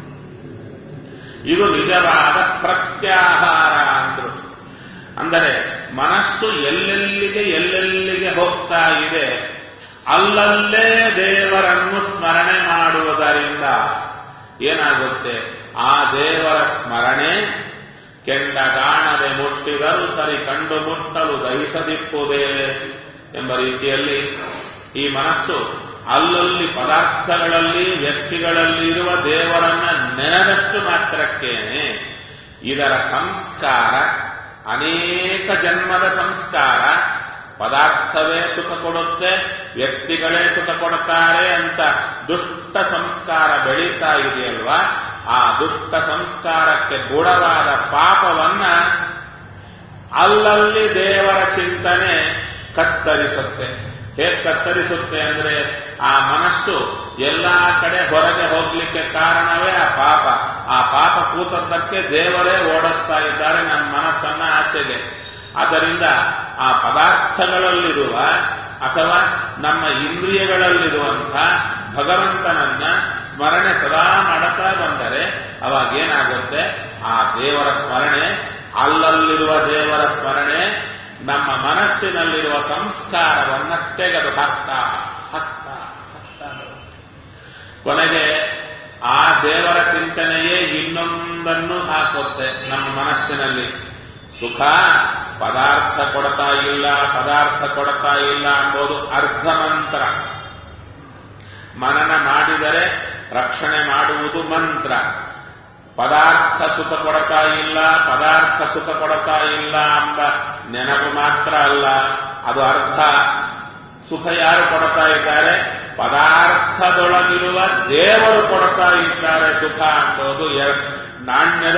ಇದು ನಿಜವಾದ ಪ್ರತ್ಯಾಹಾರ ಅಂದ್ರು. ಅಂದರೆ ಮನಸ್ಸು ಎಲ್ಲೆಲ್ಲಿಗೆ ಎಲ್ಲೆಲ್ಲಿಗೆ ಹೋಗ್ತಾ ಇದೆ ಅಲ್ಲಲ್ಲೇ ದೇವರನ್ನು ಸ್ಮರಣೆ ಮಾಡುವುದರಿಂದ ಏನಾಗುತ್ತೆ? ಆ ದೇವರ ಸ್ಮರಣೆ ಕೆಂಡಗಾಣದೆ ಮುಟ್ಟಿದರೂ ಸರಿ ಕಂಡು ಮುಟ್ಟಲು ದಹಿಸದಿಪ್ಪುದೇ ಎಂಬ ರೀತಿಯಲ್ಲಿ ಈ ಮನಸ್ಸು ಅಲ್ಲಲ್ಲಿ ಪದಾರ್ಥಗಳಲ್ಲಿ ವ್ಯಕ್ತಿಗಳಲ್ಲಿ ಇರುವ ದೇವರನ್ನ ನೆನೆದಷ್ಟು ಮಾತ್ರಕ್ಕೇನೆ ಇದರ ಸಂಸ್ಕಾರ ಅನೇಕ ಜನ್ಮದ ಸಂಸ್ಕಾರ. ಪದಾರ್ಥವೇ ಸುಖ ಕೊಡುತ್ತೆ, ವ್ಯಕ್ತಿಗಳೇ ಸುಖ ಕೊಡುತ್ತಾರೆ ಅಂತ ದುಷ್ಟ ಸಂಸ್ಕಾರ ಬೆಳೀತಾ ಇದೆಯಲ್ವಾ, ಆ ದುಷ್ಟ ಸಂಸ್ಕಾರಕ್ಕೆ ಬುಡವಾದ ಪಾಪವನ್ನ ಅಲ್ಲಲ್ಲಿ ದೇವರ ಚಿಂತನೆ ಕತ್ತರಿಸುತ್ತೆ. ಹೇಗೆ ಕತ್ತರಿಸುತ್ತೆ ಅಂದ್ರೆ ಆ ಮನಸ್ಸು ಎಲ್ಲಾ ಕಡೆ ಹೊರಗೆ ಹೋಗ್ಲಿಕ್ಕೆ ಕಾರಣವೇ ಆ ಪಾಪ. ಆ ಪಾಪ ಕೂತದ್ದಕ್ಕೆ ದೇವರೇ ಓಡಿಸ್ತಾ ಇದ್ದಾರೆ ನಮ್ಮ ಮನಸ್ಸನ್ನ ಆಚೆಗೆ. ಆದ್ದರಿಂದ ಆ ಪದಾರ್ಥಗಳಲ್ಲಿರುವ ಅಥವಾ ನಮ್ಮ ಇಂದ್ರಿಯಗಳಲ್ಲಿರುವಂಥ ಭಗವಂತನನ್ನ ಸ್ಮರಣೆ ಸದಾ ಮಾಡುತ್ತಾ ಬಂದರೆ ಅವಾಗೇನಾಗುತ್ತೆ? ಆ ದೇವರ ಸ್ಮರಣೆ, ಅಲ್ಲಲ್ಲಿರುವ ದೇವರ ಸ್ಮರಣೆ ನಮ್ಮ ಮನಸ್ಸಿನಲ್ಲಿರುವ ಸಂಸ್ಕಾರವನ್ನ ತೆಗೆದು ಹಾಕ್ತಾ ಹಾಕ್ತಾ ಹಾಕ್ತಾ ಕೊನೆಗೆ ಆ ದೇವರ ಚಿಂತನೆಯೇ ಇನ್ನೊಂದನ್ನು ಹಾಕುತ್ತೆ ನಮ್ಮ ಮನಸ್ಸಿನಲ್ಲಿ. ಸುಖ ಪದಾರ್ಥ ಕೊಡ್ತಾ ಇಲ್ಲ, ಪದಾರ್ಥ ಕೊಡ್ತಾ ಇಲ್ಲ ಎಂಬುದು ಅರ್ಧ ಮಂತ್ರ. ಮನನ ಮಾಡಿದರೆ ರಕ್ಷಣೆ ಮಾಡುವುದು ಮಂತ್ರ. ಪದಾರ್ಥ ಸುಖ ಕೊಡ್ತಾ ಇಲ್ಲ, ಪದಾರ್ಥ ಸುಖ ಕೊಡ್ತಾ ಇಲ್ಲ ಎಂಬ ನೆನಪು ಮಾತ್ರ ಅಲ್ಲ, ಅದು ಅರ್ಥ. ಸುಖ ಯಾರು ಕೊಡ್ತಾ ಇದ್ದಾರೆ? ಪದಾರ್ಥದೊಳಗಿರುವ ದೇವರು ಕೊಡ್ತಾ ಇದ್ದಾರೆ ಸುಖ ಅಂಬೋದು ನಾಣ್ಯದ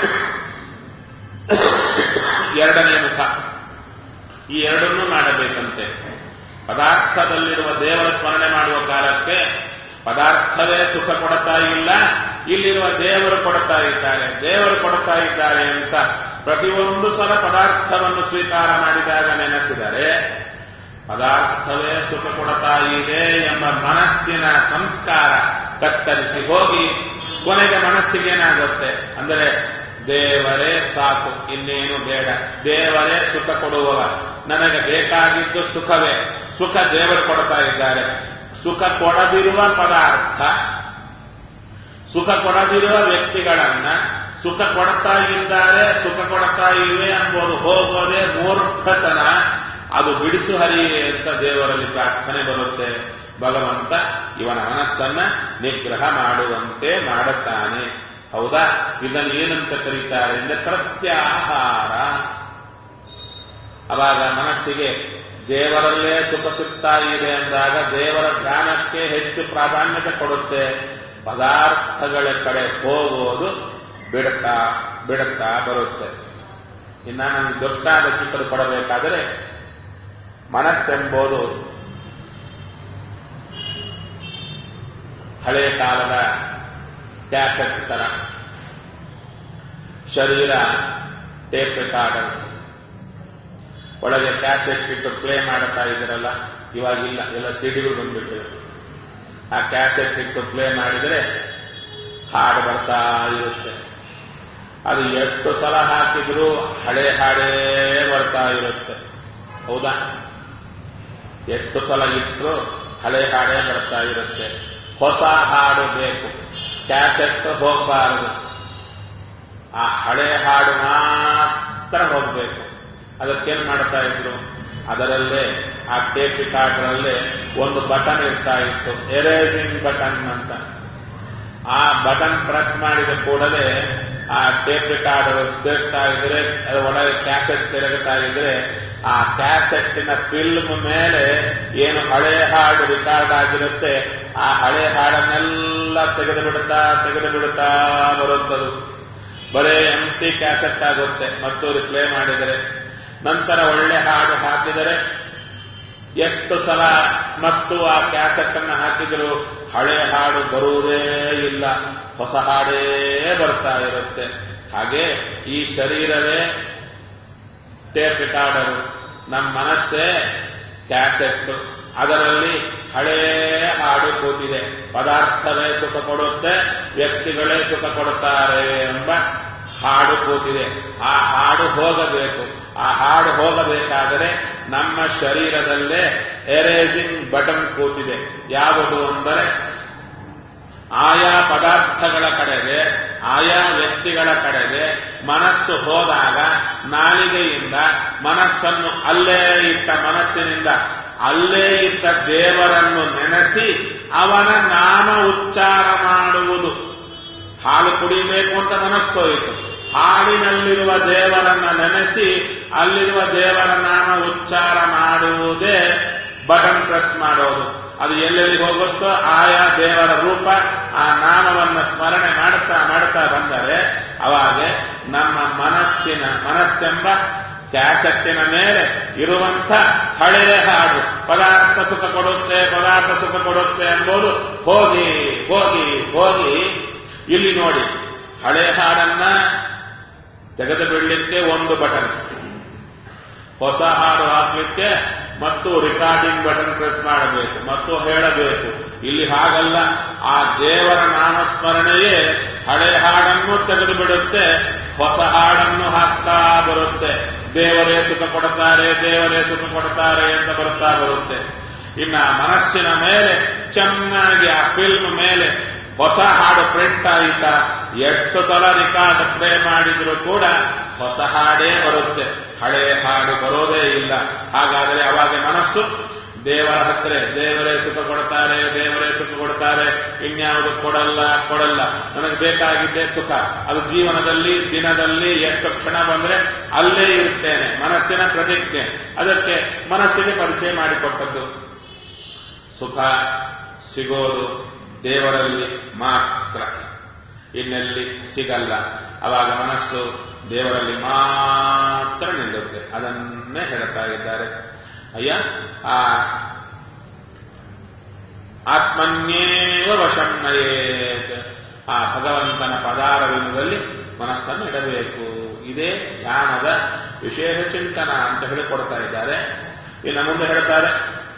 ಎರಡನೇ ಮುಖ. ಈ ಎರಡನ್ನೂ ಮಾಡಬೇಕಂತೆ. ಪದಾರ್ಥದಲ್ಲಿರುವ ದೇವರ ಸ್ಮರಣೆ ಮಾಡುವ ಕಾಲಕ್ಕೆ ಪದಾರ್ಥವೇ ಸುಖ ಕೊಡ್ತಾ ಇಲ್ಲ, ಇಲ್ಲಿರುವ ದೇವರು ಕೊಡ್ತಾ ಇದ್ದಾರೆ, ದೇವರು ಕೊಡ್ತಾ ಇದ್ದಾರೆ ಅಂತ ಪ್ರತಿಯೊಂದು ಸಲ ಪದಾರ್ಥವನ್ನು ಸ್ವೀಕಾರ ಮಾಡಿದಾಗ ನೆನೆಸಿದರೆ ಪದಾರ್ಥವೇ ಸುಖ ಕೊಡ್ತಾ ಇದೆ ಎಂಬ ಮನಸ್ಸಿನ ಸಂಸ್ಕಾರ ಕತ್ತರಿಸಿ ಹೋಗಿ ಕೊನೆಗೆ ಮನಸ್ಸಿಗೇನಾಗುತ್ತೆ ಅಂದರೆ ದೇವರೇ ಸಾಕು, ಇನ್ನೇನು ಬೇಡ, ದೇವರೇ ಸುಖ ಕೊಡುವವ, ನನಗೆ ಬೇಕಾಗಿದ್ದು ಸುಖವೇ, ಸುಖ ದೇವರು ಕೊಡ್ತಾ ಇದ್ದಾರೆ. ಸುಖ ಕೊಡದಿರುವ ಪದಾರ್ಥ, ಸುಖ ಕೊಡದಿರುವ ವ್ಯಕ್ತಿಗಳನ್ನ ಸುಖ ಕೊಡ್ತಾ ಇದ್ದಾರೆ, ಸುಖ ಕೊಡ್ತಾ ಇವೆ ಎಂಬುದು ಹೋಗೋದೇ ಮೂರ್ಖತನ. ಅದು ಬಿಡಿಸು ಹರಿಯೇ ಅಂತ ದೇವರಲ್ಲಿ ಪ್ರಾರ್ಥನೆ ಬರುತ್ತೆ. ಭಗವಂತ ಇವನ ಮನಸ್ಸನ್ನ ನಿಗ್ರಹ ಮಾಡುವಂತೆ ಮಾಡುತ್ತಾನೆ. ಹೌದಾ? ಇದನ್ನು ಏನಂತ ಕರೀತಾರೆ ಅಂದ್ರೆ ಪ್ರತ್ಯಾಹಾರ. ಅವಾಗ ಮನಸ್ಸಿಗೆ ದೇವರಲ್ಲೇ ಸುಖ ಸಿಗ್ತಾ ಇದೆ ಅಂದಾಗ ದೇವರ ಧ್ಯಾನಕ್ಕೆ ಹೆಚ್ಚು ಪ್ರಾಧಾನ್ಯತೆ ಕೊಡುತ್ತೆ. ಪದಾರ್ಥಗಳ ಕಡೆ ಹೋಗೋದು ಬಿಡುತ್ತಾ ಬಿಡುತ್ತಾ ಬರುತ್ತೆ. ಇನ್ನ ನಮ್ಗೆ ದೊಡ್ಡಾದ ಚಿಕ್ಕದು ಕೊಡಬೇಕಾದರೆ ಮನಸ್ಸೆಂಬುದು ಹಳೆ ಕಾಲದ ಕ್ಯಾಸೆಟ್ ತರ, ಶರೀರ ಟೇಪ್ ರೆಕಾರ್ಡರ್, ಒಳಗೆ ಕ್ಯಾಸೆಟ್ ಇಟ್ಟು ಪ್ಲೇ ಮಾಡುತ್ತಾ ಇದ್ದೀರಲ್ಲ, ಇವಾಗಿಲ್ಲ, ಎಲ್ಲ ಸಿಡಿಗಳು ಬಂದ್ಬಿಟ್ಟಿದೆ. ಆ ಕ್ಯಾಸೆಟ್ ಇಟ್ಟು ಪ್ಲೇ ಮಾಡಿದರೆ ಹಾಡು ಬರ್ತಾ ಇರುತ್ತೆ. ಅದು ಎಷ್ಟು ಸಲ ಹಾಕಿದ್ರೂ ಹಳೆ ಹಾಡೇ ಬರ್ತಾ ಇರುತ್ತೆ. ಹೌದಾ? ಎಷ್ಟು ಸಲ ಇಟ್ಟರು ಹಳೆ ಹಾಡೇ ಬರ್ತಾ ಇರುತ್ತೆ. ಹೊಸ ಹಾಡು ಬೇಕು, ಕ್ಯಾಸೆಟ್ ಹೋಗಬಾರದು. ಆ ಹಳೆ ಹಾಡು ಮಾತ್ರ ಹೋಗಬೇಕು. ಅದಕ್ಕೇನು ಮಾಡ್ತಾ ಇದ್ರು, ಅದರಲ್ಲೇ ಆ ಟೇಪ್ ರಿಕಾರ್ಡರಲ್ಲೇ ಒಂದು ಬಟನ್ ಇರ್ತಾ ಇತ್ತು, ಎರೇಸಿಂಗ್ ಬಟನ್ ಅಂತ. ಆ ಬಟನ್ ಪ್ರೆಸ್ ಮಾಡಿದ ಕೂಡಲೇ ಆ ಟೇಪ್ ರಿಕಾರ್ಡರ್ ತಿರುಗ್ತಾ ಇದ್ರೆ, ಅದರ ಒಳಗೆ ಕ್ಯಾಸೆಟ್ ತಿರುಗುತ್ತಾ ಇದ್ರೆ, ಆ ಕ್ಯಾಸೆಟ್ಟಿನ ಫಿಲ್ಮ್ ಮೇಲೆ ಏನು ಹಳೆ ಹಾಡು ರಿಕಾರ್ಡ್ ಆಗಿರುತ್ತೆ, ಆ ಹಳೆ ಹಾಡನ್ನೆಲ್ಲ ತೆಗೆದು ಬಿಡುತ್ತಾ ತೆಗೆದು ಬಿಡುತ್ತಾ ಬರುತ್ತದು. ಬರೇ ಎಂಟಿ ಕ್ಯಾಸೆಟ್ ಆಗುತ್ತೆ. ಮತ್ತು ರಿಪ್ಲೇ ಮಾಡಿದರೆ, ನಂತರ ಒಳ್ಳೆ ಹಾಡು ಹಾಕಿದರೆ ಎಷ್ಟು ಸಲ ಮತ್ತು ಆ ಕ್ಯಾಸೆಟ್ ಅನ್ನು ಹಾಕಿದರೂ ಹಳೆ ಹಾಡು ಬರುವುದೇ ಇಲ್ಲ, ಹೊಸ ಹಾಡೇ ಬರ್ತಾ ಇರುತ್ತೆ. ಹಾಗೆ ಈ ಶರೀರವೇ ಟೇಪ್ ರಿಕಾರ್ಡರು, ನಮ್ಮ ಮನಸ್ಸೇ ಕ್ಯಾಸೆಟ್. ಅದರಲ್ಲಿ ಹಳೇ ಹಾಡು ಕೂತಿದೆ. ಪದಾರ್ಥವೇ ಸುಖ ಕೊಡುತ್ತೆ, ವ್ಯಕ್ತಿಗಳೇ ಸುಖ ಕೊಡುತ್ತಾರೆ ಎಂಬ ಹಾಡು ಕೂತಿದೆ. ಆ ಹಾಡು ಹೋಗಬೇಕು. ಆ ಹಾಡು ಹೋಗಬೇಕಾದರೆ ನಮ್ಮ ಶರೀರದಲ್ಲೇ ಎರೇಸಿಂಗ್ ಬಟನ್ ಕೂತಿದೆ. ಯಾವುದು ಅಂದರೆ ಆಯಾ ಪದಾರ್ಥಗಳ ಕಡೆಗೆ, ಆಯಾ ವ್ಯಕ್ತಿಗಳ ಕಡೆಗೆ ಮನಸ್ಸು ಹೋದಾಗ ನಾಲಿಗೆಯಿಂದ ಮನಸ್ಸನ್ನು ಅಲ್ಲೇ ಇಟ್ಟ ಮನಸ್ಸಿನಿಂದ ಅಲ್ಲೇ ಇದ್ದ ದೇವರನ್ನು ನೆನೆಸಿ ಅವನ ನಾಮ ಉಚ್ಚಾರ ಮಾಡುವುದು. ಹಾಲು ಕುಡಿಬೇಕು ಅಂತ ಮನಸ್ಸು ಹೋಯಿತು, ಹಾಲಿನಲ್ಲಿರುವ ದೇವರನ್ನ ನೆನೆಸಿ ಅಲ್ಲಿರುವ ದೇವರ ನಾಮ ಉಚ್ಚಾರ ಮಾಡುವುದೇ ಬಟನ್ ಪ್ರೆಸ್ ಮಾಡೋದು. ಅದು ಎಲ್ಲೆಲ್ಲಿ ಹೋಗುತ್ತೋ ಆಯಾ ದೇವರ ರೂಪ, ಆ ನಾಮವನ್ನ ಸ್ಮರಣೆ ಮಾಡುತ್ತಾ ಮಾಡುತ್ತಾ ಬಂದರೆ ಅವಾಗ ನಮ್ಮ ಮನಸ್ಸಿನ ಮನಸ್ಸೆಂಬ ಕ್ಯಾಸೆಟ್ಟಿನ ಮೇಲೆ ಇರುವಂಥ ಹಳೆಯ ಹಾಡು, ಪದಾರ್ಥ ಸುಖ ಕೊಡುತ್ತೆ ಪದಾರ್ಥ ಸುಖ ಕೊಡುತ್ತೆ ಎಂಬುದು ಹೋಗಿ ಹೋಗಿ ಹೋಗಿ ಇಲ್ಲಿ ನೋಡಿ, ಹಳೆ ಹಾಡನ್ನ ತೆಗೆದು ಬಿಡಲಿಕ್ಕೆ ಒಂದು ಬಟನ್, ಹೊಸ ಹಾಡು ಹಾಕಲಿಕ್ಕೆ ಮತ್ತು ರಿಕಾರ್ಡಿಂಗ್ ಬಟನ್ ಪ್ರೆಸ್ ಮಾಡಬೇಕು ಮತ್ತು ಹೇಳಬೇಕು. ಇಲ್ಲಿ ಹಾಗಲ್ಲ. ಆ ದೇವರ ನಾಮಸ್ಮರಣೆಯೇ ಹಳೆ ಹಾಡನ್ನು ತೆಗೆದು ಬಿಡುತ್ತೆ, ಹೊಸ ಹಾಡನ್ನು ಹಾಕ್ತಾ ಬರುತ್ತೆ. ದೇವರೇ ಸುಖ ಕೊಡುತ್ತಾರೆ ದೇವರೇ ಸುಖ ಕೊಡುತ್ತಾರೆ ಅಂತ ಬರ್ತಾ ಬರುತ್ತೆ. ಇನ್ನು ಮನಸ್ಸಿನ ಮೇಲೆ ಚೆನ್ನಾಗಿ ಆ ಫಿಲ್ಮ್ ಮೇಲೆ ಹೊಸ ಹಾಡು ಪ್ರಿಂಟ್ ಆಯಿತಾ, ಎಷ್ಟು ಸಲ ರಿಕಾರ್ಡ್ ಪ್ಲೇ ಮಾಡಿದ್ರು ಕೂಡ ಹೊಸ ಹಾಡೇ ಬರುತ್ತೆ, ಹಳೆ ಹಾಡು ಬರೋದೇ ಇಲ್ಲ. ಹಾಗಾದರೆ ಅವಾಗ ಮನಸ್ಸು ದೇವರ ಹತ್ರ ದೇವರೇ ಸುಖ ಕೊಡ್ತಾರೆ ದೇವರೇ ಸುಖ ಕೊಡ್ತಾರೆ, ಇನ್ಯಾವುದು ಕೊಡಲ್ಲ ಕೊಡಲ್ಲ, ನನಗೆ ಬೇಕಾಗಿದ್ದೇ ಸುಖ, ಅದು ಜೀವನದಲ್ಲಿ ದಿನದಲ್ಲಿ ಎಷ್ಟು ಕ್ಷಣ ಬಂದ್ರೆ ಅಲ್ಲೇ ಇರ್ತೇನೆ, ಮನಸ್ಸಿನ ಪ್ರತಿಜ್ಞೆ. ಅದಕ್ಕೆ ಮನಸ್ಸಿಗೆ ಪರಿಚಯ ಮಾಡಿಕೊಟ್ಟದ್ದು. ಸುಖ ಸಿಗೋದು ದೇವರಲ್ಲಿ ಮಾತ್ರ, ಇನ್ನೆಲ್ಲಿ ಸಿಗಲ್ಲ. ಅವಾಗ ಮನಸ್ಸು ದೇವರಲ್ಲಿ ಮಾತ್ರ ನಿಲ್ಲುತ್ತೆ. ಅದನ್ನೇ ಹೇಳ್ತಾ ಇದ್ದಾರೆ. ಅಯ್ಯ ಆ ಆತ್ಮನ್ಯೇವ ವಶಂ ನಯೇತ್, ಆ ಭಗವಂತನ ಪದಾರವಿಂದದಲ್ಲಿ ಮನಸ್ಸನ್ನು ಇಡಬೇಕು. ಇದೇ ಧ್ಯಾನದ ವಿಶೇಷ ಚಿಂತನ ಅಂತ ಹೇಳಿಕೊಡ್ತಾ ಇದ್ದಾರೆ. ಇನ್ನು ಮುಂದೆ ಹೇಳ್ತಾರೆ,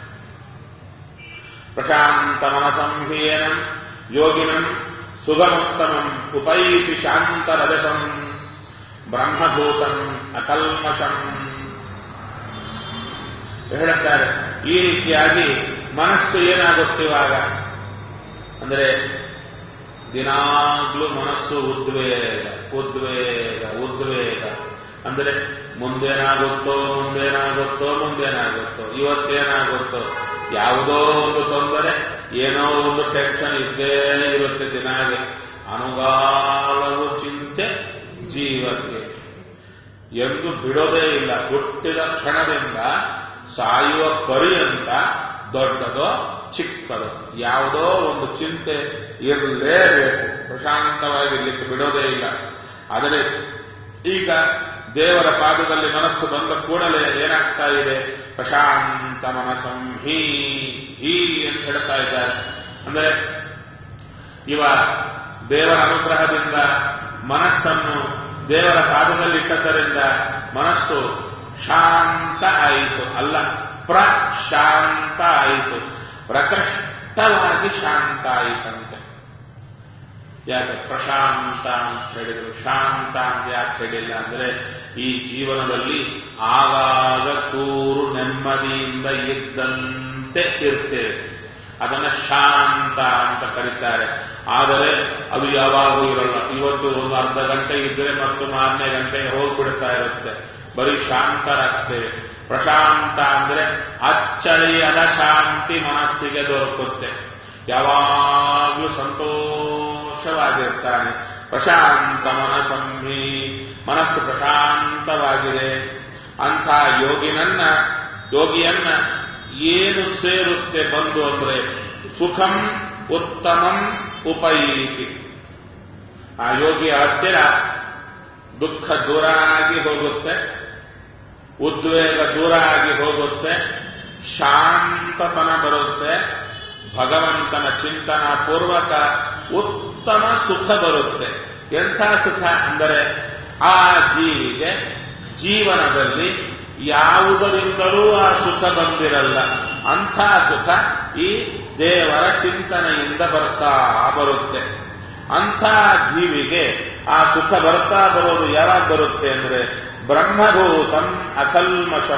ಪ್ರಶಾಂತ ಮನಸಂ ಹೀಯನಂ ಯೋಗಿನಂ ಸುಗಮೋತ್ತಮಂ ಉಪೈತಿ ಶಾಂತರಜಸಂ ಬ್ರಹ್ಮಭೂತಂ ಅಕಲ್ಮಷಂ. ಹೇಳುತ್ತಾರೆ. ಈ ರೀತಿಯಾಗಿ ಮನಸ್ಸು ಏನಾಗುತ್ತಿವಾಗ ಅಂದರೆ ದಿನಾಗ್ಲೂ ಮನಸ್ಸು ಉದ್ವೇಗ ಉದ್ವೇಗ ಉದ್ವೇಗ ಅಂದರೆ ಮುಂದೇನಾಗುತ್ತೋ ಮುಂದೇನಾಗುತ್ತೋ ಮುಂದೇನಾಗುತ್ತೋ ಇವತ್ತೇನಾಗುತ್ತೋ ಯಾವುದೋ ಒಂದು ತೊಂದರೆ ಏನೋ ಒಂದು ಟೆನ್ಷನ್ ಇದ್ದೇ ಇರುತ್ತೆ. ದಿನಾಗೆ ಅನುಗಾಲವು ಚಿಂತೆ ಜೀವಕ್ಕೆ ಎಂದು ಬಿಡೋದೇ ಇಲ್ಲ. ಹುಟ್ಟಿದ ಕ್ಷಣದಿಂದ ಸಾಯುವ ಪರ್ಯಂತ ದೊಡ್ಡದೋ ಚಿಕ್ಕದೋ ಯಾವುದೋ ಒಂದು ಚಿಂತೆ ಇರಲೇಬೇಕು. ಪ್ರಶಾಂತವಾಗಿರ್ಲಿಕ್ಕೆ ಬಿಡೋದೇ ಇಲ್ಲ. ಆದರೆ ಈಗ ದೇವರ ಪಾದದಲ್ಲಿ ಮನಸ್ಸು ಬಂದ ಕೂಡಲೇ ಏನಾಗ್ತಾ ಇದೆ? ಪ್ರಶಾಂತ ಮನಸ್ಸಂ ಹೀ ಹೀ ಅಂತ ಹೇಳ್ತಾ ಇದ್ದಾರೆ. ಅಂದರೆ ಇವ ದೇವರ ಅನುಗ್ರಹದಿಂದ ಮನಸ್ಸನ್ನು ದೇವರ ಪಾದದಲ್ಲಿಟ್ಟದ್ದರಿಂದ ಮನಸ್ಸು ಶಾಂತ ಆಯಿತು. ಅಲ್ಲ, ಪ್ರಶಾಂತ ಆಯಿತು. ಪ್ರಕೃಷ್ಟವಾಗಿ ಶಾಂತ ಆಯಿತಂತೆ. ಯಾಕೆ ಪ್ರಶಾಂತ ಅಂತ ಹೇಳಿದ್ರು? ಶಾಂತ ಅಂತ ಯಾಕೆ ಹೇಳಿಲ್ಲ ಅಂದ್ರೆ ಈ ಜೀವನದಲ್ಲಿ ಆಗಾಗ ಚೂರು ನೆಮ್ಮದಿಯಿಂದ ಇದ್ದಂತೆ ಇರ್ತೇವೆ, ಅದನ್ನ ಶಾಂತ ಅಂತ ಕರೀತಾರೆ. ಆದರೆ ಅದು ಯಾವಾಗೂ ಇರಲ್ಲ. ಇವತ್ತು ಒಂದು ಅರ್ಧ ಗಂಟೆ ಇದ್ರೆ ಮತ್ತು ಮಾರನೇ ಗಂಟೆಗೆ ಹೋಗ್ಬಿಡ್ತಾ ಇರುತ್ತೆ. ಬರೀ ಶಾಂತರಾಗ್ತೇವೆ. ಪ್ರಶಾಂತ ಅಂದ್ರೆ ಅಚ್ಚಳಿಯದ ಶಾಂತಿ ಮನಸ್ಸಿಗೆ ದೊರಕುತ್ತೆ. ಯಾವಾಗಲೂ ಸಂತೋಷವಾಗಿರ್ತಾನೆ. ಪ್ರಶಾಂತ ಮನಸ್ಸಂಹಿ, ಮನಸ್ಸು ಪ್ರಶಾಂತವಾಗಿದೆ. ಅಂಥ ಯೋಗಿನನ್ನ ಯೋಗಿಯನ್ನ ಏನು ಸೇರುತ್ತೆ ಬಂದು ಅಂದ್ರೆ ಸುಖಂ ಉತ್ತಮಂ ಉಪೈತಿ. ಆ ಯೋಗಿಯ ಹತ್ತಿರ ದುಃಖ ದೂರ ಆಗಿ ಹೋಗುತ್ತೆ, ಉದ್ವೇಗ ದೂರ ಆಗಿ ಹೋಗುತ್ತೆ, ಶಾಂತತನ ಬರುತ್ತೆ, ಭಗವಂತನ ಚಿಂತನಾ ಪೂರ್ವಕ ಉತ್ತಮ ಸುಖ ಬರುತ್ತೆ. ಎಂಥ ಸುಖ ಅಂದರೆ ಆ ಜೀವಿಗೆ ಜೀವನದಲ್ಲಿ ಯಾವುದರಿಂದಲೂ ಆ ಸುಖ ಬಂದಿರಲ್ಲ. ಅಂಥ ಸುಖ ಈ ದೇವರ ಚಿಂತನೆಯಿಂದ ಬರ್ತಾ ಬರುತ್ತೆ. ಅಂಥ ಜೀವಿಗೆ ಆ ಸುಖ ಬರ್ತಾ ಬರೋದು ಯಾವಾಗ ಬರುತ್ತೆ ಅಂದ್ರೆ ಬ್ರಹ್ಮಭೂತಂ ಅಕಲ್ಮಷಂ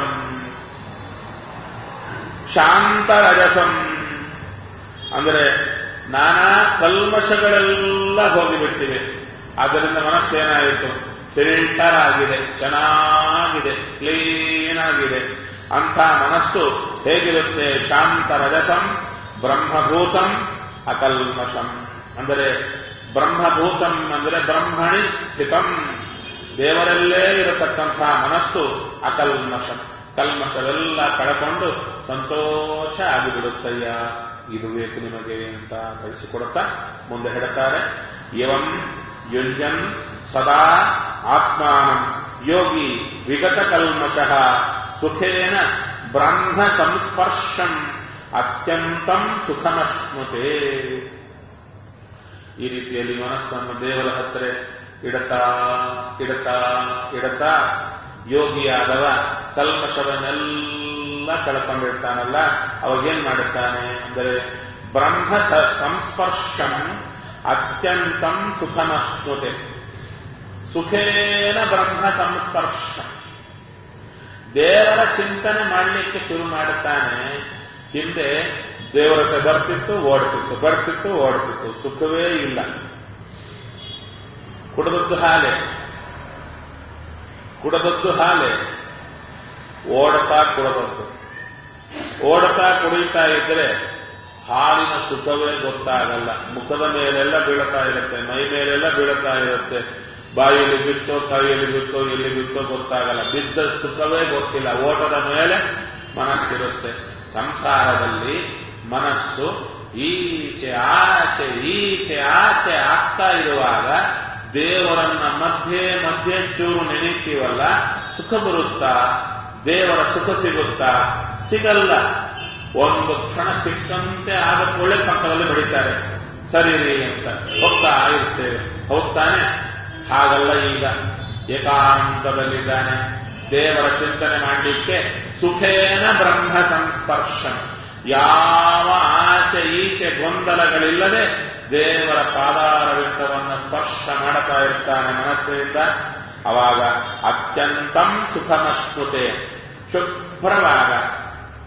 ಶಾಂತರಜಸಂ. ಅಂದರೆ ನಾನಾ ಕಲ್ಮಷಗಳೆಲ್ಲ ಹೋಗಿಬಿಟ್ಟಿವೆ. ಆದ್ದರಿಂದ ಮನಸ್ಸೇನಾಯಿತು? ಫಿಲ್ಟರ್ ಆಗಿದೆ, ಚೆನ್ನಾಗಿದೆ, ಕ್ಲೀನ್ ಆಗಿದೆ. ಅಂಥ ಮನಸ್ಸು ಹೇಗಿರುತ್ತೆ? ಶಾಂತ ರಜಸಂ ಬ್ರಹ್ಮಭೂತಂ ಅಕಲ್ಮಷಂ. ಅಂದರೆ ಬ್ರಹ್ಮಭೂತಂ ಅಂದರೆ ಬ್ರಹ್ಮಣಿ ಸ್ಥಿತಂ, ದೇವರಲ್ಲೇ ಇರತಕ್ಕಂಥ ಮನಸ್ಸು ಅಕಲ್ಮಷಂ. ಕಲ್ಮಷವೆಲ್ಲ ಕಳಕೊಂಡು ಸಂತೋಷ ಆಗಿಬಿಡುತ್ತಯ್ಯ. ಇದು ಬೇಕು ನಿಮಗೆ ಅಂತ ಕಳಿಸಿಕೊಡುತ್ತಾ ಮುಂದೆ ಹೇಳುತ್ತಾರೆ. ಎವಂ ಯುಂಜನ್ ಸದಾ ಆತ್ಮಾನಂ ಯೋಗಿ ವಿಗತ ಕಲ್ಮಷಃ ಸುಖೇನ ಬ್ರಹ್ಮ ಸಂಸ್ಪರ್ಶಂ ಅತ್ಯಂತಂ ಸುಖಮಶ್ನುತೆ. ಈ ರೀತಿಯಲ್ಲಿ ಮನಸ್ಸನ್ನು ದೇವರ ಹತ್ತಿರ ಇಡತಾ ಇಡತಾ ಇಡತಾ ಯೋಗಿಯಾದವ ಕಲ್ಮಷವನ್ನೆಲ್ಲ ಕಳ್ಕೊಂಡಿರ್ತಾನಲ್ಲ, ಅವಾಗೇನ್ ಮಾಡುತ್ತಾನೆ ಅಂದರೆ ಬ್ರಹ್ಮ ಸಂಸ್ಪರ್ಶಂ ಅತ್ಯಂತಂ ಸುಖಮಶ್ನುತೆ. ಸುಖೇನ ಬ್ರಹ್ಮ ಸಂಸ್ಪರ್ಶ. ದೇವರ ಚಿಂತನೆ ಮಾಡಲಿಕ್ಕೆ ಶುರು ಮಾಡುತ್ತಾನೆ. ಹಿಂದೆ ದೇವರತೆ ಬರ್ತಿತ್ತು, ಓಡ್ತಿತ್ತು, ಬರ್ತಿತ್ತು, ಓಡ್ತಿತ್ತು, ಸುಖವೇ ಇಲ್ಲ. ಕುಡದದ್ದು ಹಾಲೆ ಕುಡದದ್ದು ಹಾಲೆ ಓಡ್ತಾ ಕುಡದದ್ದು. ಓಡ್ತಾ ಕುಡಿತಾ ಇದ್ರೆ ಹಾಲಿನ ಸುಖವೇ ಗೊತ್ತಾಗಲ್ಲ. ಮುಖದ ಮೇಲೆಲ್ಲ ಬೀಳ್ತಾ ಇರುತ್ತೆ, ಮೈ ಮೇಲೆಲ್ಲ ಬೀಳ್ತಾ ಇರುತ್ತೆ. ಬಾಯಲ್ಲಿ ಬಿತ್ತೋ ಕೈಯಲ್ಲಿ ಬಿತ್ತೋ ಎಲ್ಲಿ ಬಿತ್ತೋ ಗೊತ್ತಾಗಲ್ಲ. ಬಿದ್ದ ಸುಖವೇ ಗೊತ್ತಿಲ್ಲ. ಓಟದ ಮೇಲೆ ಮನಸ್ಸಿರುತ್ತೆ. ಸಂಸಾರದಲ್ಲಿ ಮನಸ್ಸು ಈಚೆ ಆಚೆ ಈಚೆ ಆಚೆ ಆಗ್ತಾ ಇರುವಾಗ ದೇವರನ್ನ ಮಧ್ಯೆ ಮಧ್ಯೆ ಚೂರು ನೆನೀತೀವಲ್ಲ, ಸುಖ ಬರುತ್ತಾ? ದೇವರ ಸುಖ ಸಿಗುತ್ತಾ? ಸಿಗಲ್ಲ. ಒಂದು ಕ್ಷಣ ಸಿಕ್ಕಂತೆ ಆದ ಒಳ್ಳೆ ಪಕ್ಕದಲ್ಲಿ ಬಡಿತಾರೆ, ಸರಿ ಅಂತ ಹೋಗ್ತಾ ಇರ್ತೇವೆ. ಹೋಗ್ತಾನೆ? ಹಾಗಲ್ಲ. ಈಗ ಏಕಾಂತದಲ್ಲಿದ್ದಾನೆ, ದೇವರ ಚಿಂತನೆ ಮಾಡಲಿಕ್ಕೆ ಸುಖೇನ ಬ್ರಹ್ಮ ಸಂಸ್ಪರ್ಶ. ಯಾವ ಆಚೆ ಈಚೆ ಗೊಂದಲಗಳಿಲ್ಲದೆ ದೇವರ ಪಾದಾರವಿಂದವನ್ನು ಸ್ಪರ್ಶ ಮಾಡುತ್ತಾ ಇರ್ತಾನೆ ಮನಸ್ಸಿನಿಂದ. ಅವಾಗ ಅತ್ಯಂತಂ ಸುಖಮಶ್ನುತೆ, ಶುಭ್ರವಾದ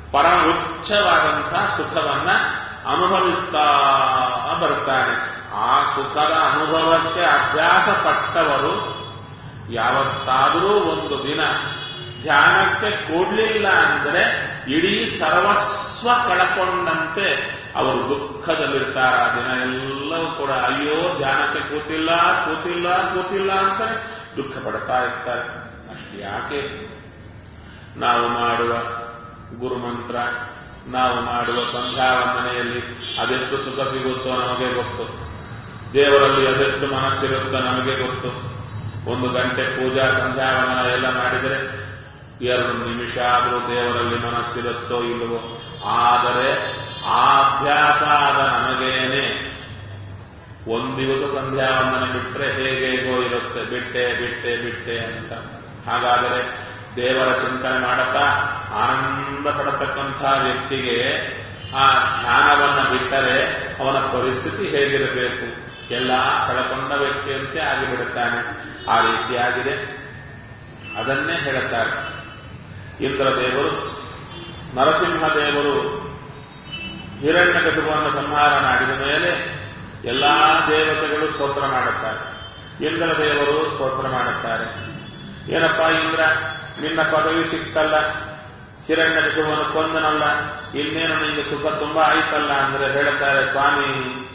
ಪರಮ ಉಚ್ಚವಾದಂತಹ ಸುಖವನ್ನ ಅನುಭವಿಸ್ತಾ ಬರ್ತಾನೆ. ಆ ಸುಖದ ಅನುಭವಕ್ಕೆ ಅಭ್ಯಾಸ ಪಟ್ಟವರು ಯಾವತ್ತಾದರೂ ಒಂದು ದಿನ ಧ್ಯಾನಕ್ಕೆ ಕೂಡ್ಲಿಲ್ಲ ಅಂದ್ರೆ ಇಡೀ ಸರ್ವಸ್ವ ಕಳಕೊಂಡಂತೆ ಅವರು ದುಃಖದಲ್ಲಿರ್ತಾರೆ. ಆ ದಿನ ಎಲ್ಲವೂ ಕೂಡ ಅಯ್ಯೋ ಧ್ಯಾನಕ್ಕೆ ಕೂತಿಲ್ಲ ಕೂತಿಲ್ಲ ಕೂತಿಲ್ಲ ಅಂತ ದುಃಖ ಪಡ್ತಾ ಇರ್ತಾರೆ. ಅಷ್ಟು ಯಾಕೆ? ನಾವು ಮಾಡುವ ಗುರುಮಂತ್ರ, ನಾವು ಮಾಡುವ ಸಂಧ್ಯಾವಂದನೆಯಲ್ಲಿ ಅದೆಷ್ಟು ಸುಖ ಸಿಗುತ್ತೋ ನಮಗೆ ಗೊತ್ತು. ದೇವರಲ್ಲಿ ಅದೆಷ್ಟು ಮನಸ್ಸಿರುತ್ತೋ ನಮಗೆ ಗೊತ್ತು. ಒಂದು ಗಂಟೆ ಪೂಜಾ ಸಂಧ್ಯಾವಂದನ ಎಲ್ಲ ಮಾಡಿದರೆ ಎರಡು ನಿಮಿಷ ಆದರೂ ದೇವರಲ್ಲಿ ಮನಸ್ಸಿರುತ್ತೋ ಇಲ್ಲವೋ. ಆದರೆ ಆ ಅಭ್ಯಾಸ ಆದ ನಮಗೇನೆ ಒಂದು ದಿವಸ ಸಂಧ್ಯಾವಂದನೆ ಬಿಟ್ಟರೆ ಹೇಗೇಗೋ ಇರುತ್ತೆ, ಬಿಟ್ಟೆ ಬಿಟ್ಟೆ ಬಿಟ್ಟೆ ಅಂತ. ಹಾಗಾದರೆ ದೇವರ ಚಿಂತನೆ ಮಾಡುತ್ತಾ ಆನಂದ ಪಡತಕ್ಕಂಥ ವ್ಯಕ್ತಿಗೆ ಆ ಧ್ಯಾನವನ್ನು ಬಿಟ್ಟರೆ ಅವನ ಪರಿಸ್ಥಿತಿ ಹೇಗಿರಬೇಕು? ಎಲ್ಲ ಕಳಕೊಂಡ ವ್ಯಕ್ತಿಯಂತೆ ಆಗಿಬಿಡುತ್ತಾನೆ. ಆ ರೀತಿಯಾಗಿದೆ. ಅದನ್ನೇ ಹೇಳುತ್ತಾರೆ ಇಂದ್ರದೇವರು. ನರಸಿಂಹದೇವರು ಹಿರಣ್ಯಕಶಿಪುವನ್ನು ಸಂಹಾರ ಮಾಡಿದ ಮೇಲೆ ಎಲ್ಲಾ ದೇವತೆಗಳು ಸ್ತೋತ್ರ ಮಾಡುತ್ತಾರೆ. ಇಂದ್ರದೇವರು ಸ್ತೋತ್ರ ಮಾಡುತ್ತಾರೆ. ಏನಪ್ಪಾ ಇಂದ್ರ, ನಿನ್ನ ಪದವಿ ಸಿಕ್ತಲ್ಲ, ಹಿರಣ್ಯಕಶಿಪುವನ್ನು ಕೊಂದನಲ್ಲ, ಇನ್ನೇನು ನಿಮಗೆ ಸುಖ ತುಂಬಾ ಆಯ್ತಲ್ಲ ಅಂದ್ರೆ ಹೇಳುತ್ತಾರೆ, ಸ್ವಾಮಿ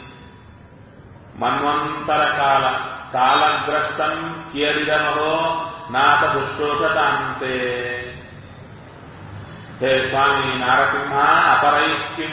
ಮನ್ವಂತರ ಕಾಲ ಕಾಲಗ್ರಸ್ತಂ ಕಿಯರಿದಮೋ ನಾಥ ಶುಶ್ರೂಷತಾಂತೆ. ಹೇ ಸ್ವಾಮಿ ನಾರಸಿಂಹ, ಅಪರೈಕ್ಯಂ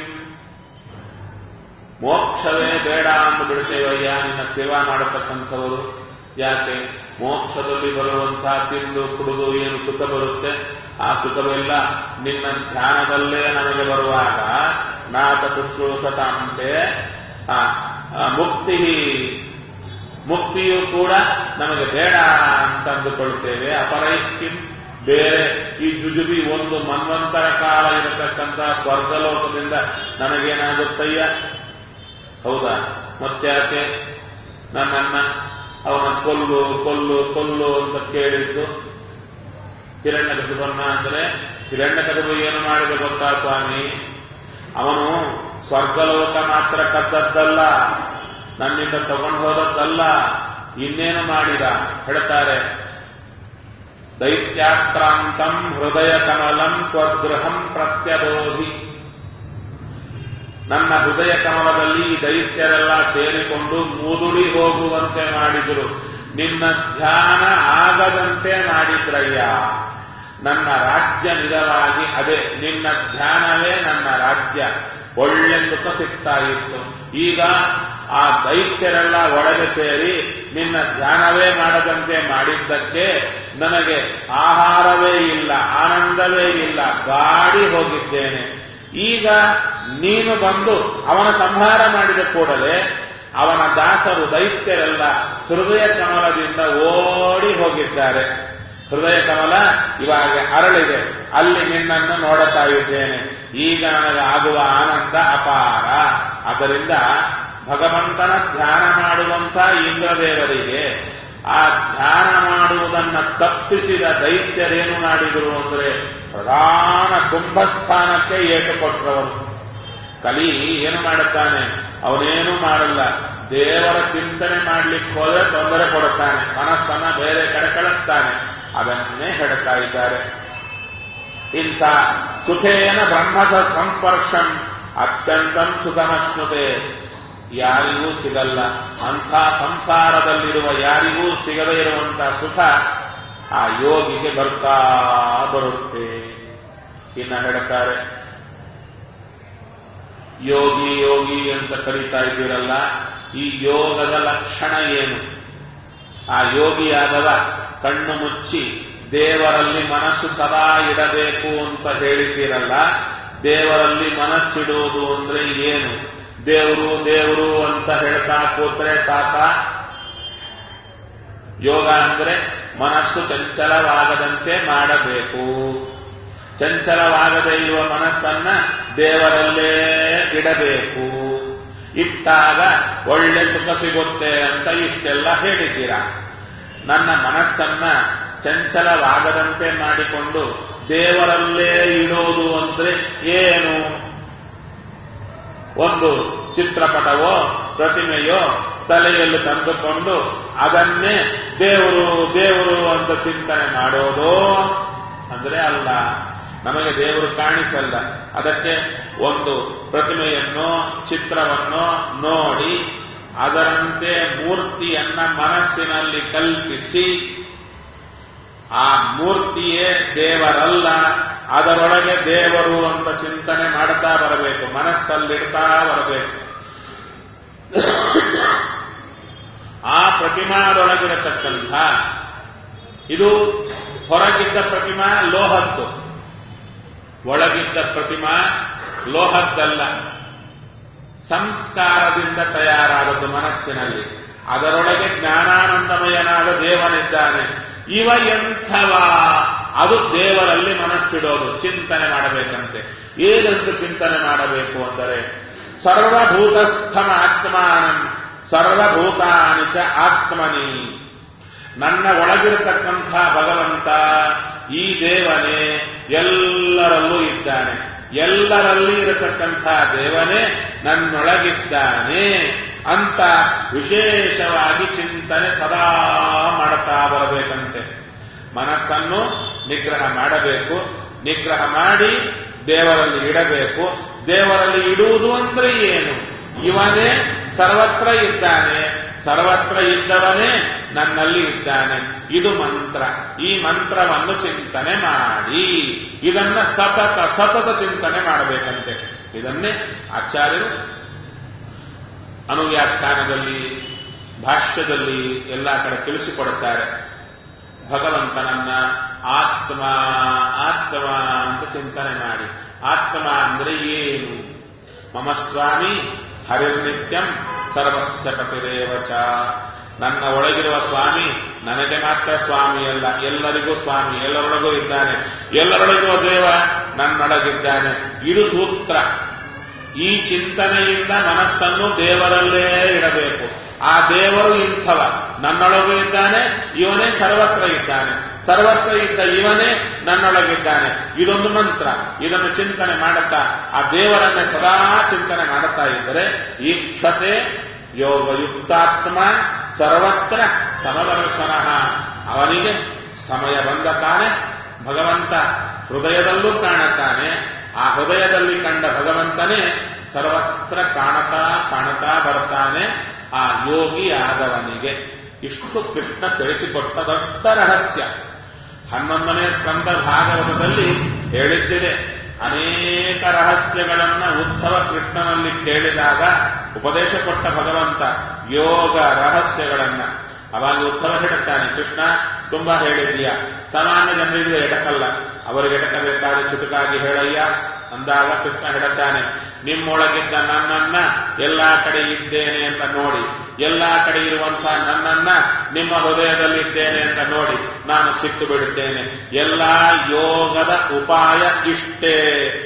ಮೋಕ್ಷವೇ ಬೇಡ ಅಂತ ಬಿಡ್ತೇವಯ್ಯ ನಿನ್ನ ಸೇವಾ ಮಾಡತಕ್ಕಂಥವರು. ಯಾಕೆ? ಮೋಕ್ಷದಲ್ಲಿ ಬರುವಂತಹ ತಿಂದು ಕುಡಿದು ಏನು ಸುಖ ಬರುತ್ತೆ, ಆ ಸುಖವೆಲ್ಲ ನಿನ್ನ ಧ್ಯಾನದಲ್ಲೇ ನಮಗೆ ಬರುವಾಗ ನಾಥ ಶುಶ್ರೂಷತಾಂತೆ ಮುಕ್ತಿ ಮುಕ್ತಿಯೂ ಕೂಡ ನಮಗೆ ಬೇಡ ಅಂತ ಅಂದುಕೊಳ್ತೇವೆ. ಅಪರೈಕ್ಯಂ ಬೇರೆ ಈ ಜುಜುಬಿ ಒಂದು ಮನ್ವಂತರ ಕಾಲ ಇರತಕ್ಕಂಥ ಸ್ವರ್ಗಲೋಕದಿಂದ ನನಗೇನಾಗುತ್ತಯ್ಯ? ಹೌದಾ? ಮತ್ತ್ಯಾಕೆ ನನ್ನನ್ನ ಅವನ ಕೊಲ್ಲು ಕೊಲ್ಲು ಕೊಲ್ಲು ಅಂತ ಕೇಳಿದ್ದು? ಹಿರಣ್ಯಕಶಿಪನ್ನ ಅಂದ್ರೆ ಹಿರಣ್ಯಕಶಿಪು ಏನು ಮಾಡಿದ ಗೊತ್ತಾ ಸ್ವಾಮಿ? ಅವನು ಸ್ವರ್ಗಲೋಕ ಮಾತ್ರ ಕದ್ದದ್ದಲ್ಲ, ನನ್ನಿಂದ ತಗೊಂಡು ಹೋದದ್ದಲ್ಲ, ಇನ್ನೇನು ಮಾಡಿದ ಹೇಳ್ತಾರೆ. ದೈತ್ಯಾಕ್ರಾಂತಂ ಹೃದಯ ಕಮಲಂ ಸ್ವಗೃಹಂ ಪ್ರತ್ಯಬೋಧಿ. ನನ್ನ ಹೃದಯ ಕಮಲದಲ್ಲಿ ದೈತ್ಯರೆಲ್ಲ ಸೇರಿಕೊಂಡು ಮೂದುಡಿ ಹೋಗುವಂತೆ ಮಾಡಿದರು. ನಿನ್ನ ಧ್ಯಾನ ಆಗದಂತೆ ಮಾಡಿದ್ರಯ್ಯ. ನನ್ನ ರಾಜ್ಯ ನಿಜವಾಗಿ ಅದೇ, ನಿನ್ನ ಧ್ಯಾನವೇ ನನ್ನ ರಾಜ್ಯ. ಒಳ್ಳೆ ಸುಖ ಸಿಗ್ತಾ ಇತ್ತು. ಈಗ ಆ ದೈತ್ಯರೆಲ್ಲ ಒಳಗೆ ಸೇರಿ ನಿನ್ನ ಧ್ಯಾನವೇ ಮಾಡದಂತೆ ಮಾಡಿದ್ದಕ್ಕೆ ನನಗೆ ಆಹಾರವೇ ಇಲ್ಲ, ಆನಂದವೇ ಇಲ್ಲ, ಗಾಡಿ ಹೋಗಿದ್ದೇನೆ. ಈಗ ನೀನು ಬಂದು ಅವನ ಸಂಹಾರ ಮಾಡಿದ ಕೂಡಲೇ ಅವನ ದಾಸರು ದೈತ್ಯರೆಲ್ಲ ಹೃದಯ ಕಮಲದಿಂದ ಓಡಿ ಹೋಗಿದ್ದಾರೆ. ಹೃದಯ ಕಮಲ ಇವಾಗ ಅರಳಿದೆ, ಅಲ್ಲಿ ನಿನ್ನನ್ನು ನೋಡುತ್ತಾ ಇದ್ದೇನೆ. ಈಗ ನನಗೆ ಆಗುವ ಆನಂದ ಅಪಾರ. ಅದರಿಂದ ಭಗವಂತನ ಧ್ಯಾನ ಮಾಡುವಂತ ಇಂದ್ರದೇವರಿಗೆ ಆ ಧ್ಯಾನ ಮಾಡುವುದನ್ನು ತಪ್ಪಿಸಿದ ದೈತ್ಯರೇನು ಮಾಡಿದರು ಅಂದರೆ ಪ್ರಧಾನ ಕುಂಭಸ್ಥಾನಕ್ಕೆ ಏಟು ಕೊಟ್ಟರವರು. ಕಲಿ ಏನು ಮಾಡುತ್ತಾನೆ? ಅವನೇನು ಮಾಡಲ್ಲ. ದೇವರ ಚಿಂತನೆ ಮಾಡಲಿಕ್ಕೆ ಹೋದರೆ ತೊಂದರೆ ಕೊಡುತ್ತಾನೆ, ಮನಸ್ಸನ್ನ ಬೇರೆ ಕಡೆ ಕಳಿಸ್ತಾನೆ. ಅದನ್ನೇ ಹೇಳ್ತಾ ಇದ್ದಾರೆ. ಇಂಥ ಸುಖೇನ ಬ್ರಹ್ಮ ಸಂಸ್ಪರ್ಶಂ ಅತ್ಯಂತಂ ಸುಖಮಶ್ನುತೆ. ಯಾರಿಗೂ ಸಿಗಲ್ಲ ಅಂಥ ಸಂಸಾರದಲ್ಲಿರುವ ಯಾರಿಗೂ ಸಿಗದೇ ಇರುವಂತಹ ಸುಖ ಆ ಯೋಗಿಗೆ ಬರ್ತಾ ಬರುತ್ತೆ. ಇನ್ನು ಹೇಳ್ತಾರೆ, ಯೋಗಿ ಯೋಗಿ ಅಂತ ಕರೀತಾ ಇದ್ದೀರಲ್ಲ, ಈ ಯೋಗದ ಲಕ್ಷಣ ಏನು? ಆ ಯೋಗಿಯಾದವ ಕಣ್ಣು ಮುಚ್ಚಿ ದೇವರಲ್ಲಿ ಮನಸ್ಸು ಸದಾ ಇಡಬೇಕು ಅಂತ ಹೇಳಿದ್ದೀರಲ್ಲ, ದೇವರಲ್ಲಿ ಮನಸ್ಸಿಡುವುದು ಅಂದ್ರೆ ಏನು? ದೇವರು ದೇವರು ಅಂತ ಹೇಳ್ತಾ ಕೂತ್ರೆ ಸಾಕ? ಯೋಗ ಅಂದ್ರೆ ಮನಸ್ಸು ಚಂಚಲವಾಗದಂತೆ ಮಾಡಬೇಕು. ಚಂಚಲವಾಗದೇ ಇರುವ ಮನಸ್ಸನ್ನ ದೇವರಲ್ಲೇ ಇಡಬೇಕು. ಇಟ್ಟಾಗ ಒಳ್ಳೆ ಸುಖ ಸಿಗುತ್ತೆ ಅಂತ ಇಷ್ಟೆಲ್ಲ ಹೇಳಿದ್ದೀರಾ. ನನ್ನ ಮನಸ್ಸನ್ನ ಚಂಚಲವಾಗದಂತೆ ಮಾಡಿಕೊಂಡು ದೇವರಲ್ಲೇ ಇಡೋದು ಅಂದ್ರೆ ಏನು? ಒಂದು ಚಿತ್ರಪಟವೋ ಪ್ರತಿಮೆಯೋ ತಲೆಯಲ್ಲಿ ತಂದುಕೊಂಡು ಅದನ್ನೇ ದೇವರು ದೇವರು ಅಂತ ಚಿಂತನೆ ಮಾಡೋದು ಅಂದ್ರೆ ಅಲ್ಲ. ನಮಗೆ ದೇವರು ಕಾಣಿಸಲ್ಲ. ಅದಕ್ಕೆ ಒಂದು ಪ್ರತಿಮೆಯನ್ನು ಚಿತ್ರವನ್ನು ನೋಡಿ ಅದರಂತೆ ಮೂರ್ತಿಯನ್ನ ಮನಸ್ಸಿನಲ್ಲಿ ಕಲ್ಪಿಸಿ ಆ ಮೂರ್ತಿಯೇ ದೇವರಲ್ಲ, ಅದರೊಳಗೆ ದೇವರು ಅಂತ ಚಿಂತನೆ ಮಾಡ್ತಾ ಬರಬೇಕು, ಮನಸ್ಸಲ್ಲಿಡ್ತಾ ಬರಬೇಕು. ಆ ಪ್ರತಿಮಾದೊಳಗಿರತಕ್ಕಂಥ ಇದು ಹೊರಗಿದ್ದ ಪ್ರತಿಮಾ ಲೋಹದ್ದು, ಒಳಗಿದ್ದ ಪ್ರತಿಮಾ ಲೋಹದ್ದಲ್ಲ, ಸಂಸ್ಕಾರದಿಂದ ತಯಾರಾದದ್ದು ಮನಸ್ಸಿನಲ್ಲಿ. ಅದರೊಳಗೆ ಜ್ಞಾನಾನಂದಮಯನಾದ ದೇವನಿದ್ದಾನೆ. ಇವ ಎಂಥವ? ಅದು ದೇವರಲ್ಲಿ ಮನಸ್ಸಿಡೋದು, ಚಿಂತನೆ ಮಾಡಬೇಕಂತೆ. ಏನಂತ ಚಿಂತನೆ ಮಾಡಬೇಕು ಅಂದರೆ ಸರ್ವಭೂತಸ್ಥಮ ಆತ್ಮಾನಂ ಸರ್ವಭೂತಾನಿ ಚ ಆತ್ಮನಿ. ನನ್ನ ಒಳಗಿರತಕ್ಕಂಥ ಭಗವಂತ ಈ ದೇವನೇ ಎಲ್ಲರಲ್ಲೂ ಇದ್ದಾನೆ, ಎಲ್ಲರಲ್ಲಿ ಇರತಕ್ಕಂಥ ದೇವನೇ ನನ್ನೊಳಗಿದ್ದಾನೆ ಅಂತ ವಿಶೇಷವಾಗಿ ಚಿಂತನೆ ಸದಾ ಮಾಡುತ್ತಾ ಬರಬೇಕಂತೆ. ಮನಸ್ಸನ್ನು ನಿಗ್ರಹ ಮಾಡಬೇಕು, ನಿಗ್ರಹ ಮಾಡಿ ದೇವರಲ್ಲಿ ಇಡಬೇಕು. ದೇವರಲ್ಲಿ ಇಡುವುದು ಅಂದ್ರೆ ಏನು? ಇವನೇ ಸರ್ವತ್ರ ಇದ್ದಾನೆ, ಸರ್ವತ್ರ ಇದ್ದವನೇ ನನ್ನಲ್ಲಿ ಇದ್ದಾನೆ. ಇದು ಮಂತ್ರ. ಈ ಮಂತ್ರವನ್ನು ಚಿಂತನೆ ಮಾಡಿ ಇದನ್ನ ಸತತ ಸತತ ಚಿಂತನೆ ಮಾಡಬೇಕಂತೆ. ಇದನ್ನೇ ಆಚಾರ್ಯರು ಅನುವ್ಯಾಖ್ಯಾನದಲ್ಲಿ, ಭಾಷ್ಯದಲ್ಲಿ ಎಲ್ಲ ಕಡೆ ತಿಳಿಸಿಕೊಡುತ್ತಾರೆ. ಭಗವಂತನನ್ನ ಆತ್ಮ ಆತ್ಮ ಅಂತ ಚಿಂತನೆ ಮಾಡಿ. ಆತ್ಮ ಅಂದ್ರೆ ಏನು? ಮಮ ಸ್ವಾಮಿ ಹರಿರ್ನಿತ್ಯಂ ಸರ್ವಸ್ಯ ಪತಿರೇವಚ. ನನ್ನ ಒಳಗಿರುವ ಸ್ವಾಮಿ ನನಗೆ ಮಾತ್ರ ಸ್ವಾಮಿಯಲ್ಲ, ಎಲ್ಲರಿಗೂ ಸ್ವಾಮಿ, ಎಲ್ಲರೊಳಗೂ ಇದ್ದಾನೆ. ಎಲ್ಲರೊಳಗೂ ದೇವ ನನ್ನೊಳಗಿದ್ದಾನೆ. ಇದು ಸೂತ್ರ. ಈ ಚಿಂತನೆಯಿಂದ ಮನಸ್ಸನ್ನು ದೇವರಲ್ಲೇ ಇಡಬೇಕು. ಆ ದೇವರು ಇಂಥವ, ನನ್ನೊಳಗೂ ಇದ್ದಾನೆ, ಇವನೇ ಸರ್ವತ್ರ ಇದ್ದಾನೆ, ಸರ್ವತ್ರ ಇದ್ದ ಇವನೇ ನನ್ನೊಳಗಿದ್ದಾನೆ. ಇದೊಂದು ಮಂತ್ರ. ಇದನ್ನು ಚಿಂತನೆ ಮಾಡುತ್ತಾ ಆ ದೇವರನ್ನೇ ಸದಾ ಚಿಂತನೆ ಮಾಡುತ್ತಾ ಇದ್ದರೆ ಈಕ್ಷತೆ ಯೋಗಯುಕ್ತಾತ್ಮ ಸರ್ವತ್ರ ಸಮದರ್ಶನಃ. ಅವನಿಗೆ ಸಮಯ ಬಂದ ತಾನೆ ಭಗವಂತ ಹೃದಯದಲ್ಲೂ ಕಾಣುತ್ತಾನೆ. ಆ ಹೃದಯದಲ್ಲಿ ಕಂಡ ಭಗವಂತನೇ ಸರ್ವತ್ರ ಕಾಣತಾ ಕಾಣತಾ ಬರ್ತಾನೆ ಆ ಯೋಗಿ ಆದವನಿಗೆ. ಇಷ್ಟು ಕೃಷ್ಣ ತಿಳಿಸಿಕೊಟ್ಟ ದೊಡ್ಡ ರಹಸ್ಯ. ಹನ್ನೊಂದನೇ ಸ್ಕಂದ ಭಾಗವತದಲ್ಲಿ ಹೇಳಿದ್ದಿದೆ. ಅನೇಕ ರಹಸ್ಯಗಳನ್ನ ಉದ್ಧವ ಕೃಷ್ಣನಲ್ಲಿ ಕೇಳಿದಾಗ ಉಪದೇಶ ಕೊಟ್ಟ ಭಗವಂತ ಯೋಗ ರಹಸ್ಯಗಳನ್ನ. ಅವಾಗ ಉದ್ಧವ ಹೇಳುತ್ತಾನೆ, ಕೃಷ್ಣ ತುಂಬಾ ಹೇಳಿದ್ದೀಯ, ಸಾಮಾನ್ಯ ಜನರಿಗೆ ಎಟಕಲ್ಲ, ಅವರಿಗೆ ಎಟಕಬೇಕಾದ್ರೆ ಚುಟುಕಾಗಿ ಹೇಳಯ್ಯ ಅಂದಾಗ ಕೃಷ್ಣ ಹೇಳುತ್ತಾನೆ, ನಿಮ್ಮೊಳಗಿದ್ದ ನನ್ನನ್ನ ಎಲ್ಲಾ ಕಡೆ ಇದ್ದೇನೆ ಅಂತ ನೋಡಿ, ಎಲ್ಲಾ ಕಡೆ ಇರುವಂತಹ ನನ್ನನ್ನ ನಿಮ್ಮ ಹೃದಯದಲ್ಲಿದ್ದೇನೆ ಅಂತ ನೋಡಿ ನಾನು ಸಿಕ್ಕು ಬಿಡುತ್ತೇನೆ. ಎಲ್ಲಾ ಯೋಗದ ಉಪಾಯ ಇಷ್ಟೇ.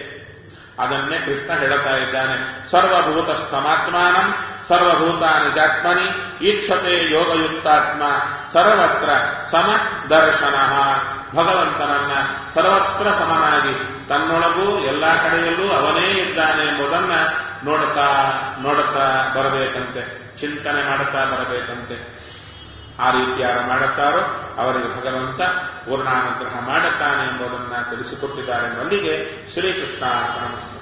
ಅದನ್ನೇ ಕೃಷ್ಣ ಹೇಳುತ್ತಾ ಇದ್ದಾನೆ. ಸರ್ವಭೂತಸ್ಥಮಾತ್ಮಾನಂ ಸರ್ವಭೂತಾನಿ ಜಾತ್ಮನಿ ಈಕ್ಷತೆ ಯೋಗಯುಕ್ತಾತ್ಮ ಸರ್ವತ್ರ ಸಮ ದರ್ಶನ. ಭಗವಂತನನ್ನ ಸರ್ವತ್ರ ಸಮನಾಗಿ ತನ್ನೊಳಗೂ ಎಲ್ಲಾ ಕಡೆಯಲ್ಲೂ ಅವನೇ ಇದ್ದಾನೆ ಎಂಬುದನ್ನ ನೋಡುತ್ತಾ ನೋಡುತ್ತಾ ಬರಬೇಕಂತೆ, ಚಿಂತನೆ ಮಾಡುತ್ತಾ ಬರಬೇಕಂತೆ. ಆ ರೀತಿ ಯಾರು ಮಾಡುತ್ತಾರೋ ಅವರಿಗೆ ಭಗವಂತ ಪೂರ್ಣಾನುಗ್ರಹ ಮಾಡುತ್ತಾನೆ ಎಂಬುದನ್ನು ತಿಳಿಸಿಕೊಟ್ಟಿದ್ದಾರೆ. ಮಲ್ಲಿಗೆ ಶ್ರೀಕೃಷ್ಣ ನಮಸ್ಕಾರ.